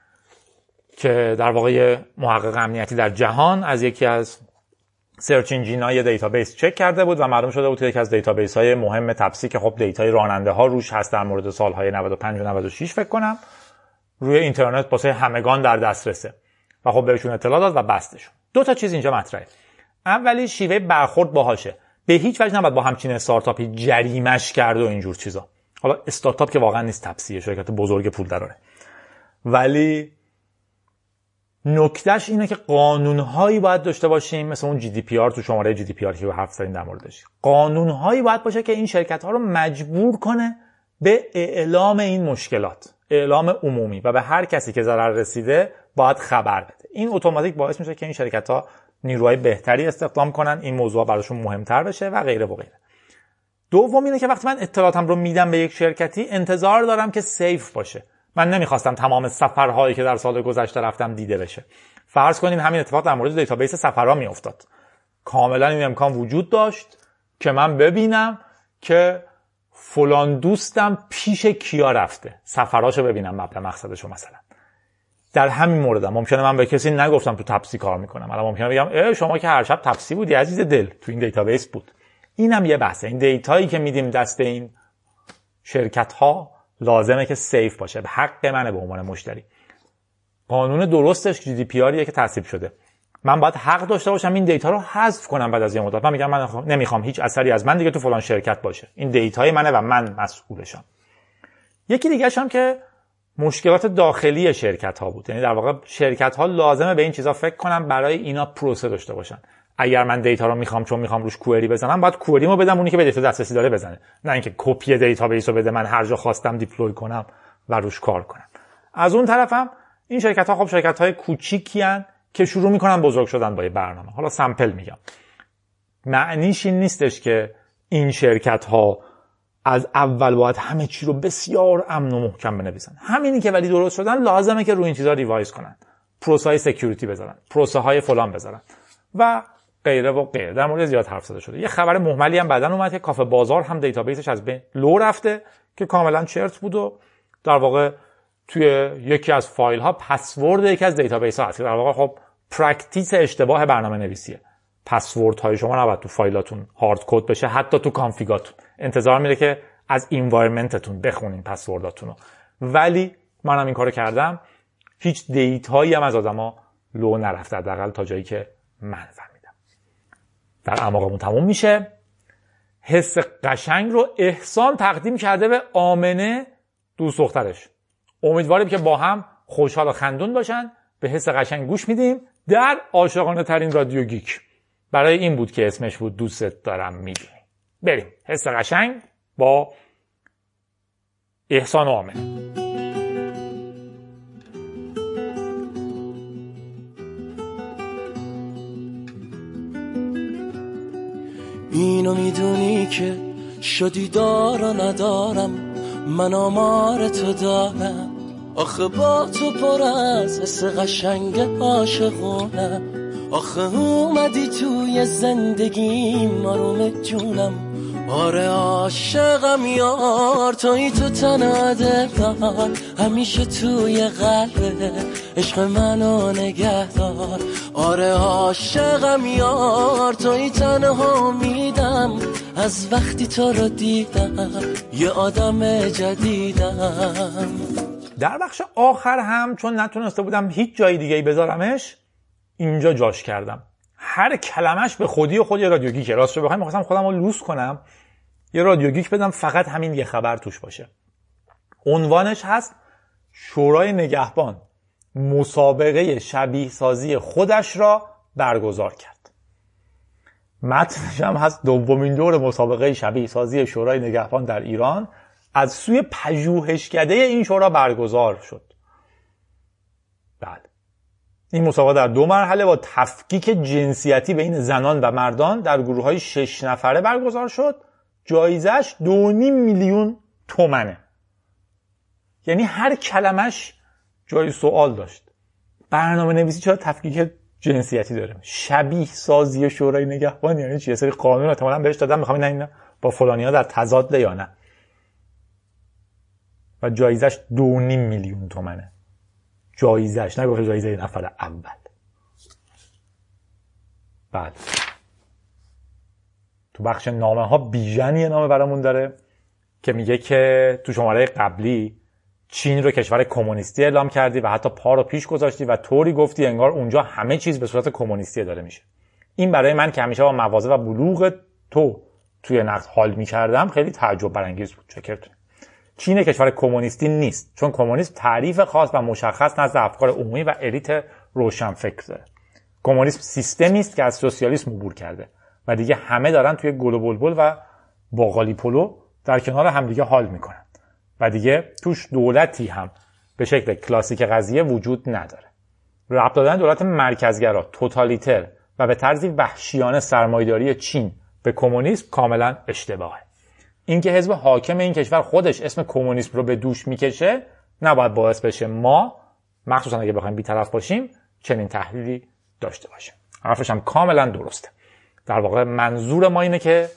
S2: که در واقع محقق امنیتی در جهان از یکی از سرچ انجین‌های دیتابیس چک کرده بود و معلوم شده بود که یکی از دیتابیس‌های مهم تپسی که خب دیتای راننده‌ها روش هست در مورد سال‌های نود و پنج و نود و شش فکر کنم، روی اینترنت واسه همگان در دسترسه و خب بهشون اطلاع داد و بستشون. دو تا چیز اینجا مطرحه. اولی شیوه برخورد باهاشه. به هیچ وجه نباید با همچین استارتاپی جریمش کرد و اینجور چیزا. حالا استارتاپ که واقعا نیست، تپسیه، شرکت بزرگ پول دراره، ولی نکتهش اینه که قانونهایی باید داشته باشیم، مثل اون جی دی پی آر تو شماره جی دی پی آر که حرف زدیم در موردش. قانونهایی باید باشه که این شرکت‌ها رو مجبور کنه به اعلام این مشکلات، اعلام عمومی، و به هر کسی که ضرر رسیده باید خبر بده. این اتوماتیک باعث میشه که این شرکت‌ها نیروهای بهتری استخدام کنن، این موضوع براشون مهمتر بشه و غیره و غیره. دوم اینه که وقتی من اطلاعاتم رو میدم به یک شرکتی، انتظار دارم که سیف باشه. من نمیخواستم تمام سفرهایی که در سال گذشته رفتم دیده بشه. فرض کنین همین اتفاق در مورد دیتابیس سفرها میافتاد. کاملا این امکان وجود داشت که من ببینم که فلان دوستم پیش کیا رفته، سفرهاشو ببینم، مبدا مقصدشو. مثلا در همین موردم ممکنه من به کسی نگفتم تو تپسی کار میکنم، الان ممکنه بگم اه شما که هر شب تپسی بودی عزیز دل، تو این دیتابیس بود. اینم یه بحثه. این دیتایی که میدیم دست این شرکت ها لازمه که سیف باشه، به حق منه به عنوان مشتری. قانون درستش جی دی پی آریه که تصویب شده. من باید حق داشته باشم این دیتا رو حذف کنم بعد از یه مدت. من میگم من نمیخوام هیچ اثری از من دیگه تو فلان شرکت باشه، این دیتای منه و من مسئولشم. یکی دیگه هم که مشکلات داخلی شرکت ها بود. یعنی در واقع شرکت ها لازمه به این چیزا فکر کنن برای اینا پروسه داشته باشن. اگر من دیتا رو میخوام چون میخوام روش کوئری بزنم، باید کوئریمو بدم اونی که به دیتا دسترسی داره بزنه، نه اینکه کپی دیتابیس رو بده من هر جا خواستم دیپلوی کنم و روش کار کنم. از اون طرفم این شرکت ها خب شرکت های کوچیکی ان که شروع میکنن بزرگ شدن با یه برنامه. حالا سامپل میگم، معنیش این نیستش که این شرکت ها از اول باید همه چی رو بسیار امن و محکم بنویسن. همینی که ولی درست شدن لازمه که روی این چیزا ریوایز کنن، پروسه های سکیوریتی بذارن، پروسه های فلان بذارن و غیره و غیره. در مورد زیاد حرف زده شده. یه خبر مهملی هم بعدن اومد که کافه بازار هم دیتابیسش از بین لو رفته که کاملا چرت بود و در واقع توی یکی از فایل ها پسورد یکی از دیتابیس ها هست که در واقع خب پرکتیس اشتباه برنامه نویسیه. پسورد های شما نباید تو فایلاتون هارد کد بشه، حتی تو کانفیگاتون انتظار میره که از انوایرمنتتون بخونین پسورداتون رو. ولی منم این کارو کردم، هیچ دیتایی هم از آدما لو نرفته، حداقل تا جایی که من فهمیدم. در اعماقمون تموم میشه. حس قشنگ رو احسان تقدیم کرده به آمنه دوست دخترش. امیدواریم که با هم خوشحال و خندون باشن. به حس قشنگ گوش میدیم در عاشقانه ترین رادیو گیک. برای این بود که اسمش بود دوست دارم میدونی. بریم حس قشنگ با احسان و آمنه.
S6: اینو میدونی که شدی دار و ندارم، من آمار تو دارم، آخه با تو پر از حس قشنگ عاشقونم، آخه اومدی توی زندگیم آروم جونم، آره عاشقم یار، توی تو تنها دلدار، همیشه توی قلبه عشق منو نگهدار، آره عاشقم یار، توی تنها میدم از وقتی تو رو دیدم یه آدم جدیدم.
S2: در بخش آخر هم چون نتونسته بودم هیچ جای دیگه بذارمش، اینجا جاش کردم. هر کلمش به خودی و خود یه رادیو گیک. راستش بخوایم می‌خواستم خودم رو لوس کنم، یه رادیو گیک بدم فقط همین یه خبر توش باشه. عنوانش هست شورای نگهبان مسابقه شبیه سازی خودش را برگزار کرد. متنش هم هست دومین دور مسابقه شبیه سازی شورای نگهبان در ایران از سوی پژوهشکده این شورا برگزار شد. بله. این مسابقه در دو مرحله با تفکیک جنسیتی بین زنان و مردان در گروه‌های شش نفره برگزار شد. جایزش دو و نیم میلیون تومنه. یعنی هر کلمش جای سوال داشت. برنامه نویسی چرا تفکیک جنسیتی داره؟ شبیه سازی شورای نگهبان یعنی چی؟ یه سری قانون احتمالاً بهش دادن، میخوام اینا با فلانی‌ها در تضاد یا نه. و جایزش دو و نیم میلیون تومنه. جایزش، نگفت جایزه نفر اول. بعد تو بخش نامه ها بیژن یه نامه برامون داره که میگه که تو شماره قبلی چین رو کشور کمونیستی اعلام کردی و حتی پا رو پیش گذاشتی و طوری گفتی انگار اونجا همه چیز به صورت کمونیستی داره میشه. این برای من که همیشه با مواظب و بلوغ تو توی نقد حال میکردم خیلی تعجب برانگیز بود. چکرتون چین کشور کمونیستی نیست، چون کمونیسم تعریف خاص و مشخص نزد افکار عمومی و الیت روشنفکر داره. کمونیسم سیستمی است که از سوسیالیسم عبور کرده و دیگه همه دارن توی گل و بلبل و باقالی پلو در کنار همدیگه حال میکنن و دیگه توش دولتی هم به شکل کلاسیک قضیه وجود نداره. ربط دادن دولت مرکزگرا، توتالیتر و به طرزی وحشیانه سرمایه‌داری چین به کمونیسم کاملا اشتباهه. اینکه حزب حاکم این کشور خودش اسم کمونیسم رو به دوش میکشه نباید باعث بشه ما، مخصوصا اگه بخوایم بی‌طرف باشیم، چنین تحلیلی داشته باشیم. حرفش هم کاملا درسته. در واقع منظور ما اینه که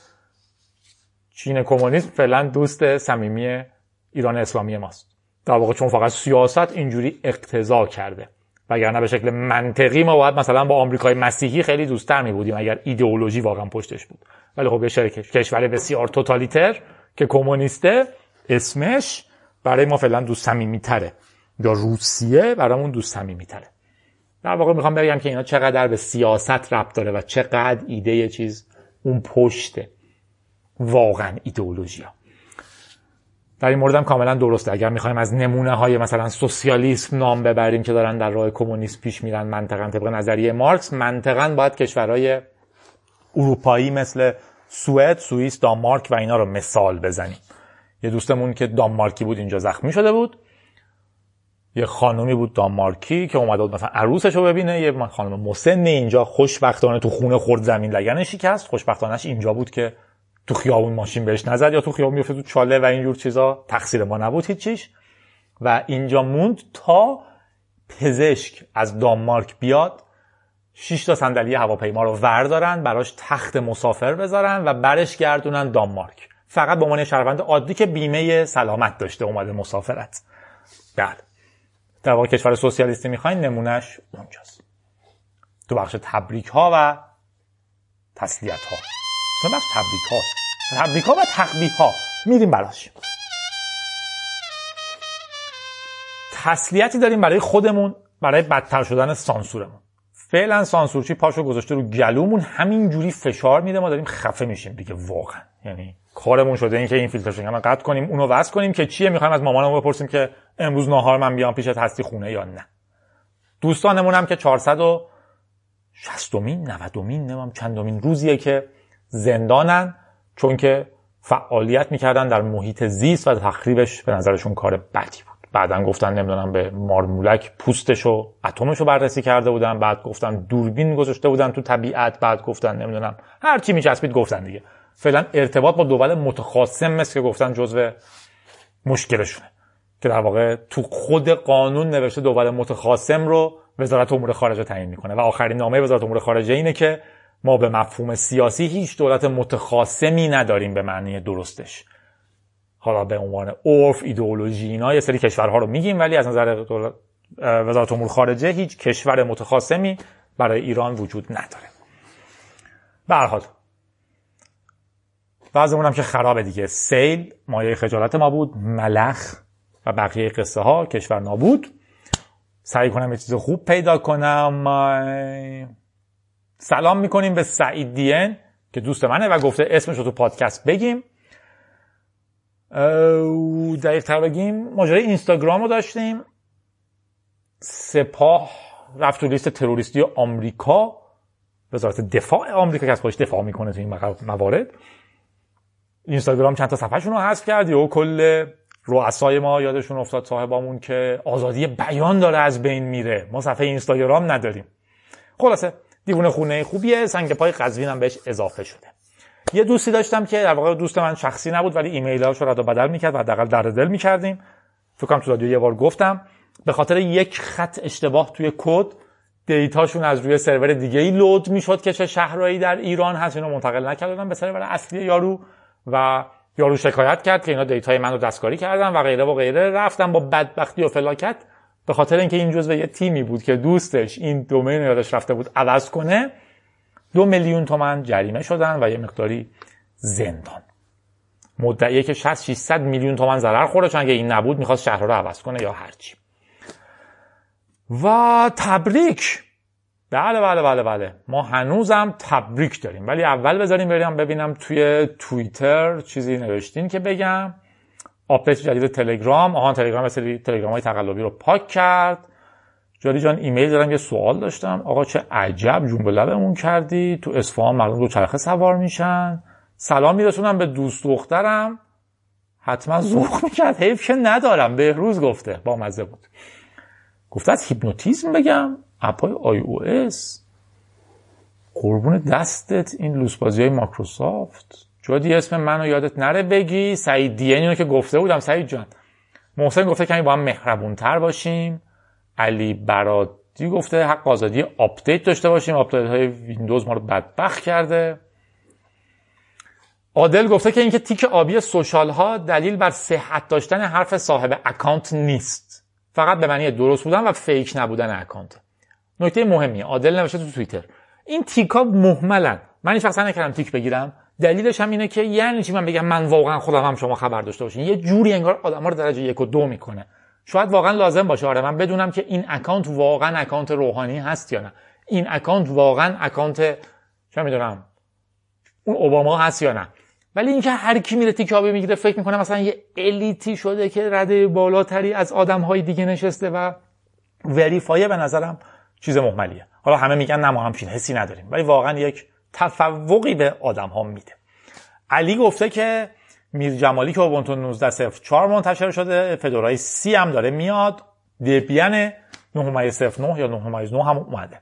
S2: چین کمونیسم فعلا دوست صمیمی ایران اسلامی ماست. در واقع چون فقط سیاست اینجوری اقتضا کرده، وگرنه به شکل منطقی ما باید مثلا با آمریکای مسیحی خیلی دوست‌تر می بودیم اگر ایدئولوژی واقعا پشتش بود. ولی خب یه شرکت کشور بسیار توتالیتر که کمونیسته، اسمش برای ما فعلا دوست صمیمی‌تره، یا روسیه برامون دوست صمیمی‌تره. در واقع میخوام بگم که اینا چقدر به سیاست ربط داره و چقدر ایده یه چیز اون پشته، واقعا ایدئولوژی‌ها. در این مورد هم کاملا درسته. اگر میخوایم از نمونه های مثلا سوسیالیسم نام ببریم که دارن در راه کمونیسم پیش میرن منطقاً طبق نظریه مارکس، منطقاً باید کشورهای اروپایی مثل سوئد، سوئیس، دانمارک و اینا رو مثال بزنیم. یه دوستمون که دانمارکی بود اینجا زخمی شده بود، یه خانومی بود دانمارکی که اومده بود مثلا عروسش رو ببینه، یه خانم مسنی اینجا خوشبختانه تو خونه خورد زمین لگنش شکست، خوشبختانش اینجا بود که تو خیابون ماشین بهش نزد یا تو خیابون میفته تو چاله و اینجور چیزا، تقصیر ما نبود هیچیش. و اینجا موند تا پزشک از دانمارک بیاد، شش تا صندلی هواپیما رو وردارن، براش تخت مسافر بذارن و برش گردونن دانمارک، فقط به عنوان شهروند عادی که بیمه سلامت داشته اومده مسافرت. بله، در واقع کشور سوسیالیستی میخواین، نمونهش اونجاست. تو بخش تبریک ها و تسلیت ها، تو بخش تبریک ها تبریک ها و تقبیح ها میریم براش. تسلیتی داریم برای خودمون، برای بدتر شدن سانسورمون. فعلا سانسورچی پاشو گذاشته رو گلومون، همینجوری فشار میده، ما داریم خفه میشیم دیگه واقعا. یعنی کارمون شده این که این فیلترشن رو قطع کنیم، اونو وصل کنیم که چیه، میخوایم از مامانمون بپرسیم که امروز ناهار من بیام پیشت هستی خونه یا نه. دوستانمون هم که چهارصد و شصتمین نودمین نمیم چندمین روزیه که زندانن، چون که فعالیت میکردن در محیط زیست و تخریبش به نظرشون کار بدی بود. بعدن گفتن نمیدونم به مارمولک پوستشو اتمشو بررسی کرده بودن، بعد گفتن دوربین گذاشته بودن تو طبیعت، بعد گفتن نمیدونم هر چی میچسبید گفتن دیگه. فعلا ارتباط با دول متخاصم مثل که گفتن جزو مشکلشونه، که در واقع تو خود قانون نوشته دول متخاصم رو وزارت امور خارجه تعیین میکنه و آخرین نامه وزارت امور خارجه اینه که ما به مفهوم سیاسی هیچ دولت متخاصمی نداریم به معنی درستش. حالا به عنوان عرف، ایدئولوژی، اینا یه سری کشورها رو میگیم، ولی از نظر وزارت امور خارجه هیچ کشور متخاصمی برای ایران وجود نداره. به هر حال وضعمون هم که خرابه دیگه. سیل مایه خجالت ما بود، ملخ و بقیه قصه ها، کشور نابود. سعی کنم یه چیز خوب پیدا کنم. سلام میکنیم به سعید دین که دوست منه و گفته اسمش رو تو پادکست بگیم. دقیق تر بگیم ماجرای اینستاگرام رو داشتیم. سپاه رفت تو لیست تروریستی آمریکا، وزارت دفاع آمریکا که از خودش دفاع میکنه تو این موارد. اینستاگرام چند تا صفحه‌شون رو حذف کرد، یا کل رؤسای ما یادشون افتاد صاحبامون که آزادی بیان داره از بین میره، ما صفحه اینستاگرام نداریم. خلاصه دیوونه خونه خوبیه، سنگ پای قزوین هم بهش اضافه شده. یه دوستی داشتم که در واقع دوست من شخصی نبود، ولی ایمیل‌هاشو رد و بدل می‌کرد و حداقل درد دل می‌کردیم. فکر کنم تو رادیو یه بار گفتم به خاطر یک خط اشتباه توی کد دیتاشون از روی سرور دیگه‌ای لود می‌شد که چه شهرایی در ایران هست، اینو منتقل نکردن به سرور اصلی یارو و یارو شکایت کرد که اینا دیتای منو دستکاری کردن و غیره و غیره. رفتم با بدبختی و فلاکت به خاطر اینکه این جزء یه تیمی بود که دوستش این دومین یادش رفته بود عوض کنه، دو میلیون تومان جریمه شدن و یه مقداری زندان. مدعیه که شصت ششصد میلیون تومان ضرر خورده، چون اگه این نبود میخواست شهرها رو عوض کنه یا هرچی. و تبریک بله بله بله بله ما هنوزم تبریک داریم، ولی اول بذاریم بریم ببینم توی توییتر چیزی نوشتین که بگم. آپدیت جدید تلگرام. آهان تلگرام یه سری تلگرام‌های تقلبی رو پاک کرد. جالی جان ایمیل دارم، یه سوال داشتم. آقا چه عجب جون به لبمون کردی، تو اصفهان مردم دوچرخه سوار میشن. سلام میرسونم به دوست دخترم، حتما ذوق میکرد، حیف که ندارم. بهروز گفته با مزه بود. گفته از هیپنوتیزم بگم، اپای آی او اس. قربون دستت این لوسبازی های مایکروسافت. جادی اسم منو یادت نره بگی. سعید دیین اینو که گفته بودم. سعید جان. محسن گفته کمی با هم مهربونتر باشیم. علی برادی گفته حق آزادی آپدیت داشته باشیم، آپدیت های ویندوز ما رو بدبخت کرده. عادل گفته که اینکه تیک آبی سوشال ها دلیل بر صحت داشتن حرف صاحب اکانت نیست، فقط به معنی درست بودن و فیک نبودن اکانت. نکته مهمیه. عادل نوشته تو توییتر این تیکا مهملن. من هیچ وقت نکردم تیک بگیرم. دلیلش هم اینه که یعنی چی من بگم من واقعا خودم هم شما خبر داشته باشین. یه جوری انگار آدما رو درجه یک و دو میکنه. شاید واقعا لازم باشه آره من بدونم که این اکانت واقعا اکانت روحانی هست یا نه، این اکانت واقعا اکانت چه میدونم اون اوباما هست یا نه. ولی اینکه هر کی میره تیک آبی میگیره فکر میکنه مثلا یه الیتی شده که رده بالاتری از آدمهای دیگه نشسته و وریفایه، به نظرم چیز مهملیه. حالا همه میگن نه ما همچین حسی نداریم، ولی واقعا یک تفوقی به آدم‌ها میده. علی گفته که میر جمالی که اوبونتو نوزده صفر چهار منتشر شده، فدورای سی هم داره میاد، دبیان نه ممیز صفر نه یا نه ممیز نه هم اومده.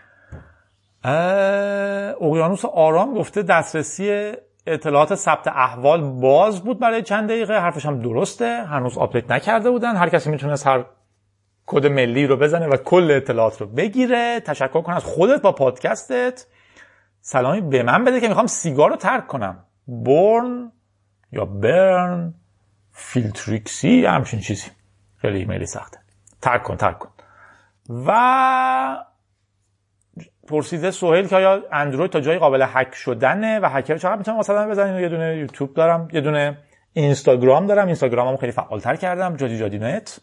S2: اقیانوس آرام گفته دسترسی اطلاعات ثبت احوال باز بود برای چند دقیقه. حرفش هم درسته، هنوز آپدیت نکرده بودن. هر کسی میتونه هر کد ملی رو بزنه و کل اطلاعات رو بگیره. تشکر کنم از خودت با پادکستت. سلامی به من بده که میخوام سیگار رو ترک کنم. بورن یا برن فیلتریکسی همچین چیزی. خیلی ایمیلی سخته. ترک کن ترک کن. و پرسیده سهیل که آیا اندروید تا جایی قابل هک شدنه و هکر چقدر میتونم مثلا بزنین. یه دونه یوتیوب دارم، یه دونه اینستاگرام دارم. اینستاگراممو خیلی فعالتر کردم، جادی جادی نت.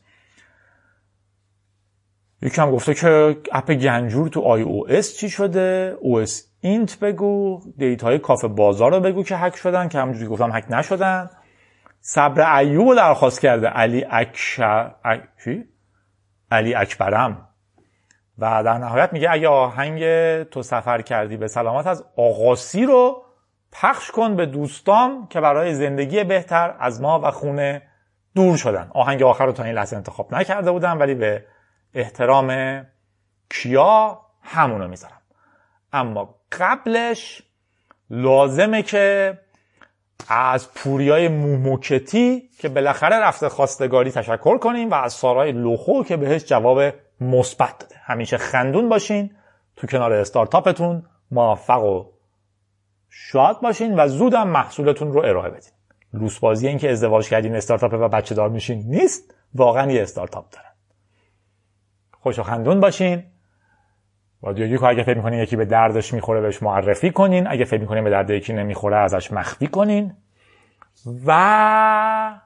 S2: یکی هم گفته که اپ گنجور تو آی او اس چی شده. او اس اینت بگو. دیتاهای کافه بازار رو بگو که هک شدن، که همونجوری گفتم هک نشدن. صبر ایوب رو درخواست کرده علی اکش اک... علی اکبرم. و در نهایت میگه اگه آهنگ تو سفر کردی به سلامت از آقاسی رو پخش کن به دوستام که برای زندگی بهتر از ما و خونه دور شدن. آهنگ آخر رو تا این لحظه انتخاب نکرده بودم، ولی به احترام کیا همونو میذارم. اما قبلش لازمه که از پوریای موموکتی که بالاخره رفته خواستگاری تشکر کنیم و از سارای لوخو که بهش جواب مثبت داده. همیشه خندون باشین، تو کنار استارتاپتون موفق و شاد باشین و زودم محصولتون رو ارائه بدین. لوسبازی این که ازدواج کردین استارتاپ و بچه دار میشین نیست، واقعا یه استارتاپ دارن. خوش و خندون باشین. رادیو گیکو اگه فکر میکنین یکی به دردش میخوره بهش معرفی کنین، اگه فکر میکنین به درد یکی نمیخوره ازش مخفی کنین و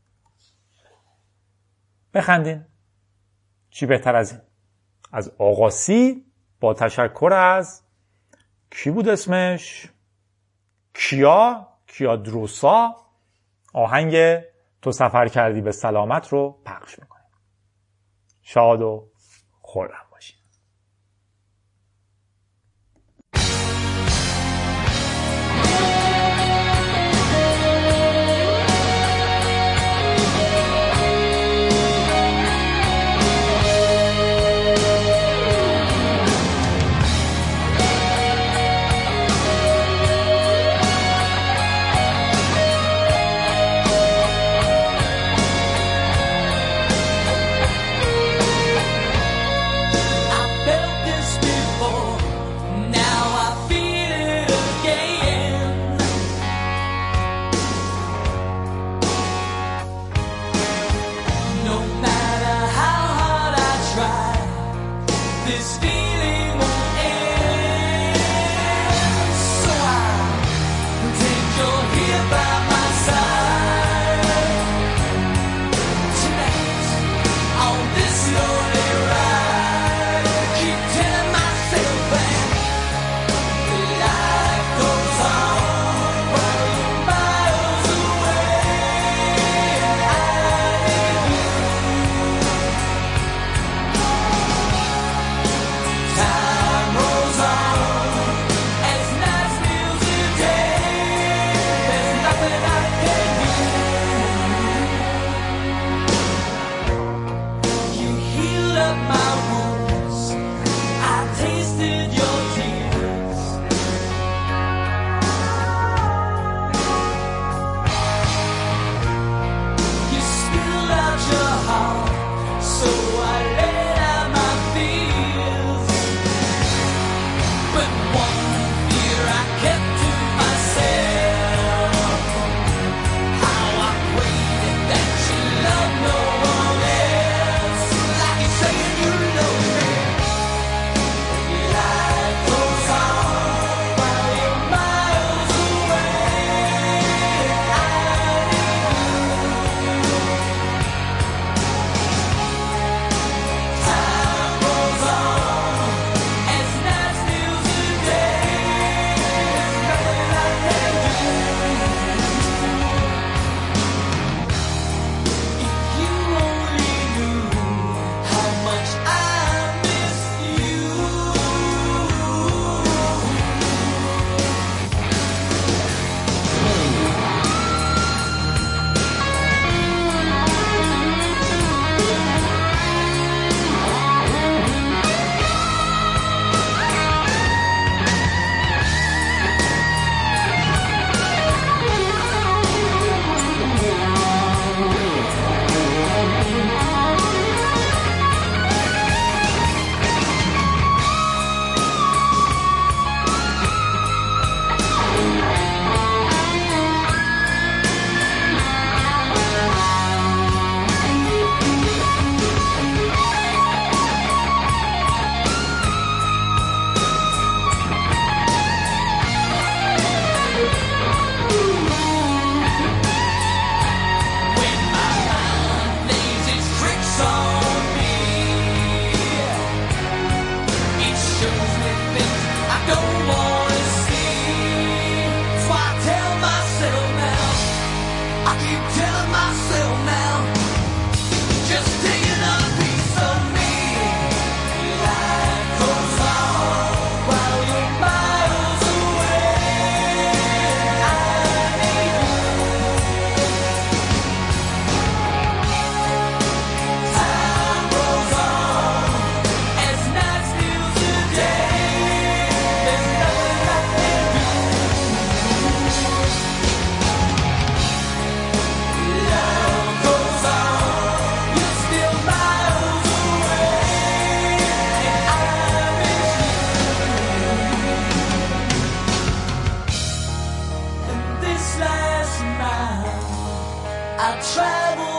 S2: بخندین. چی بهتر از این؟ از آقاسی با تشکر از کی بود اسمش؟ کیا کیا دروسا آهنگ تو سفر کردی به سلامت رو پخش میکنیم. شاد و خرم باشین.
S6: I travel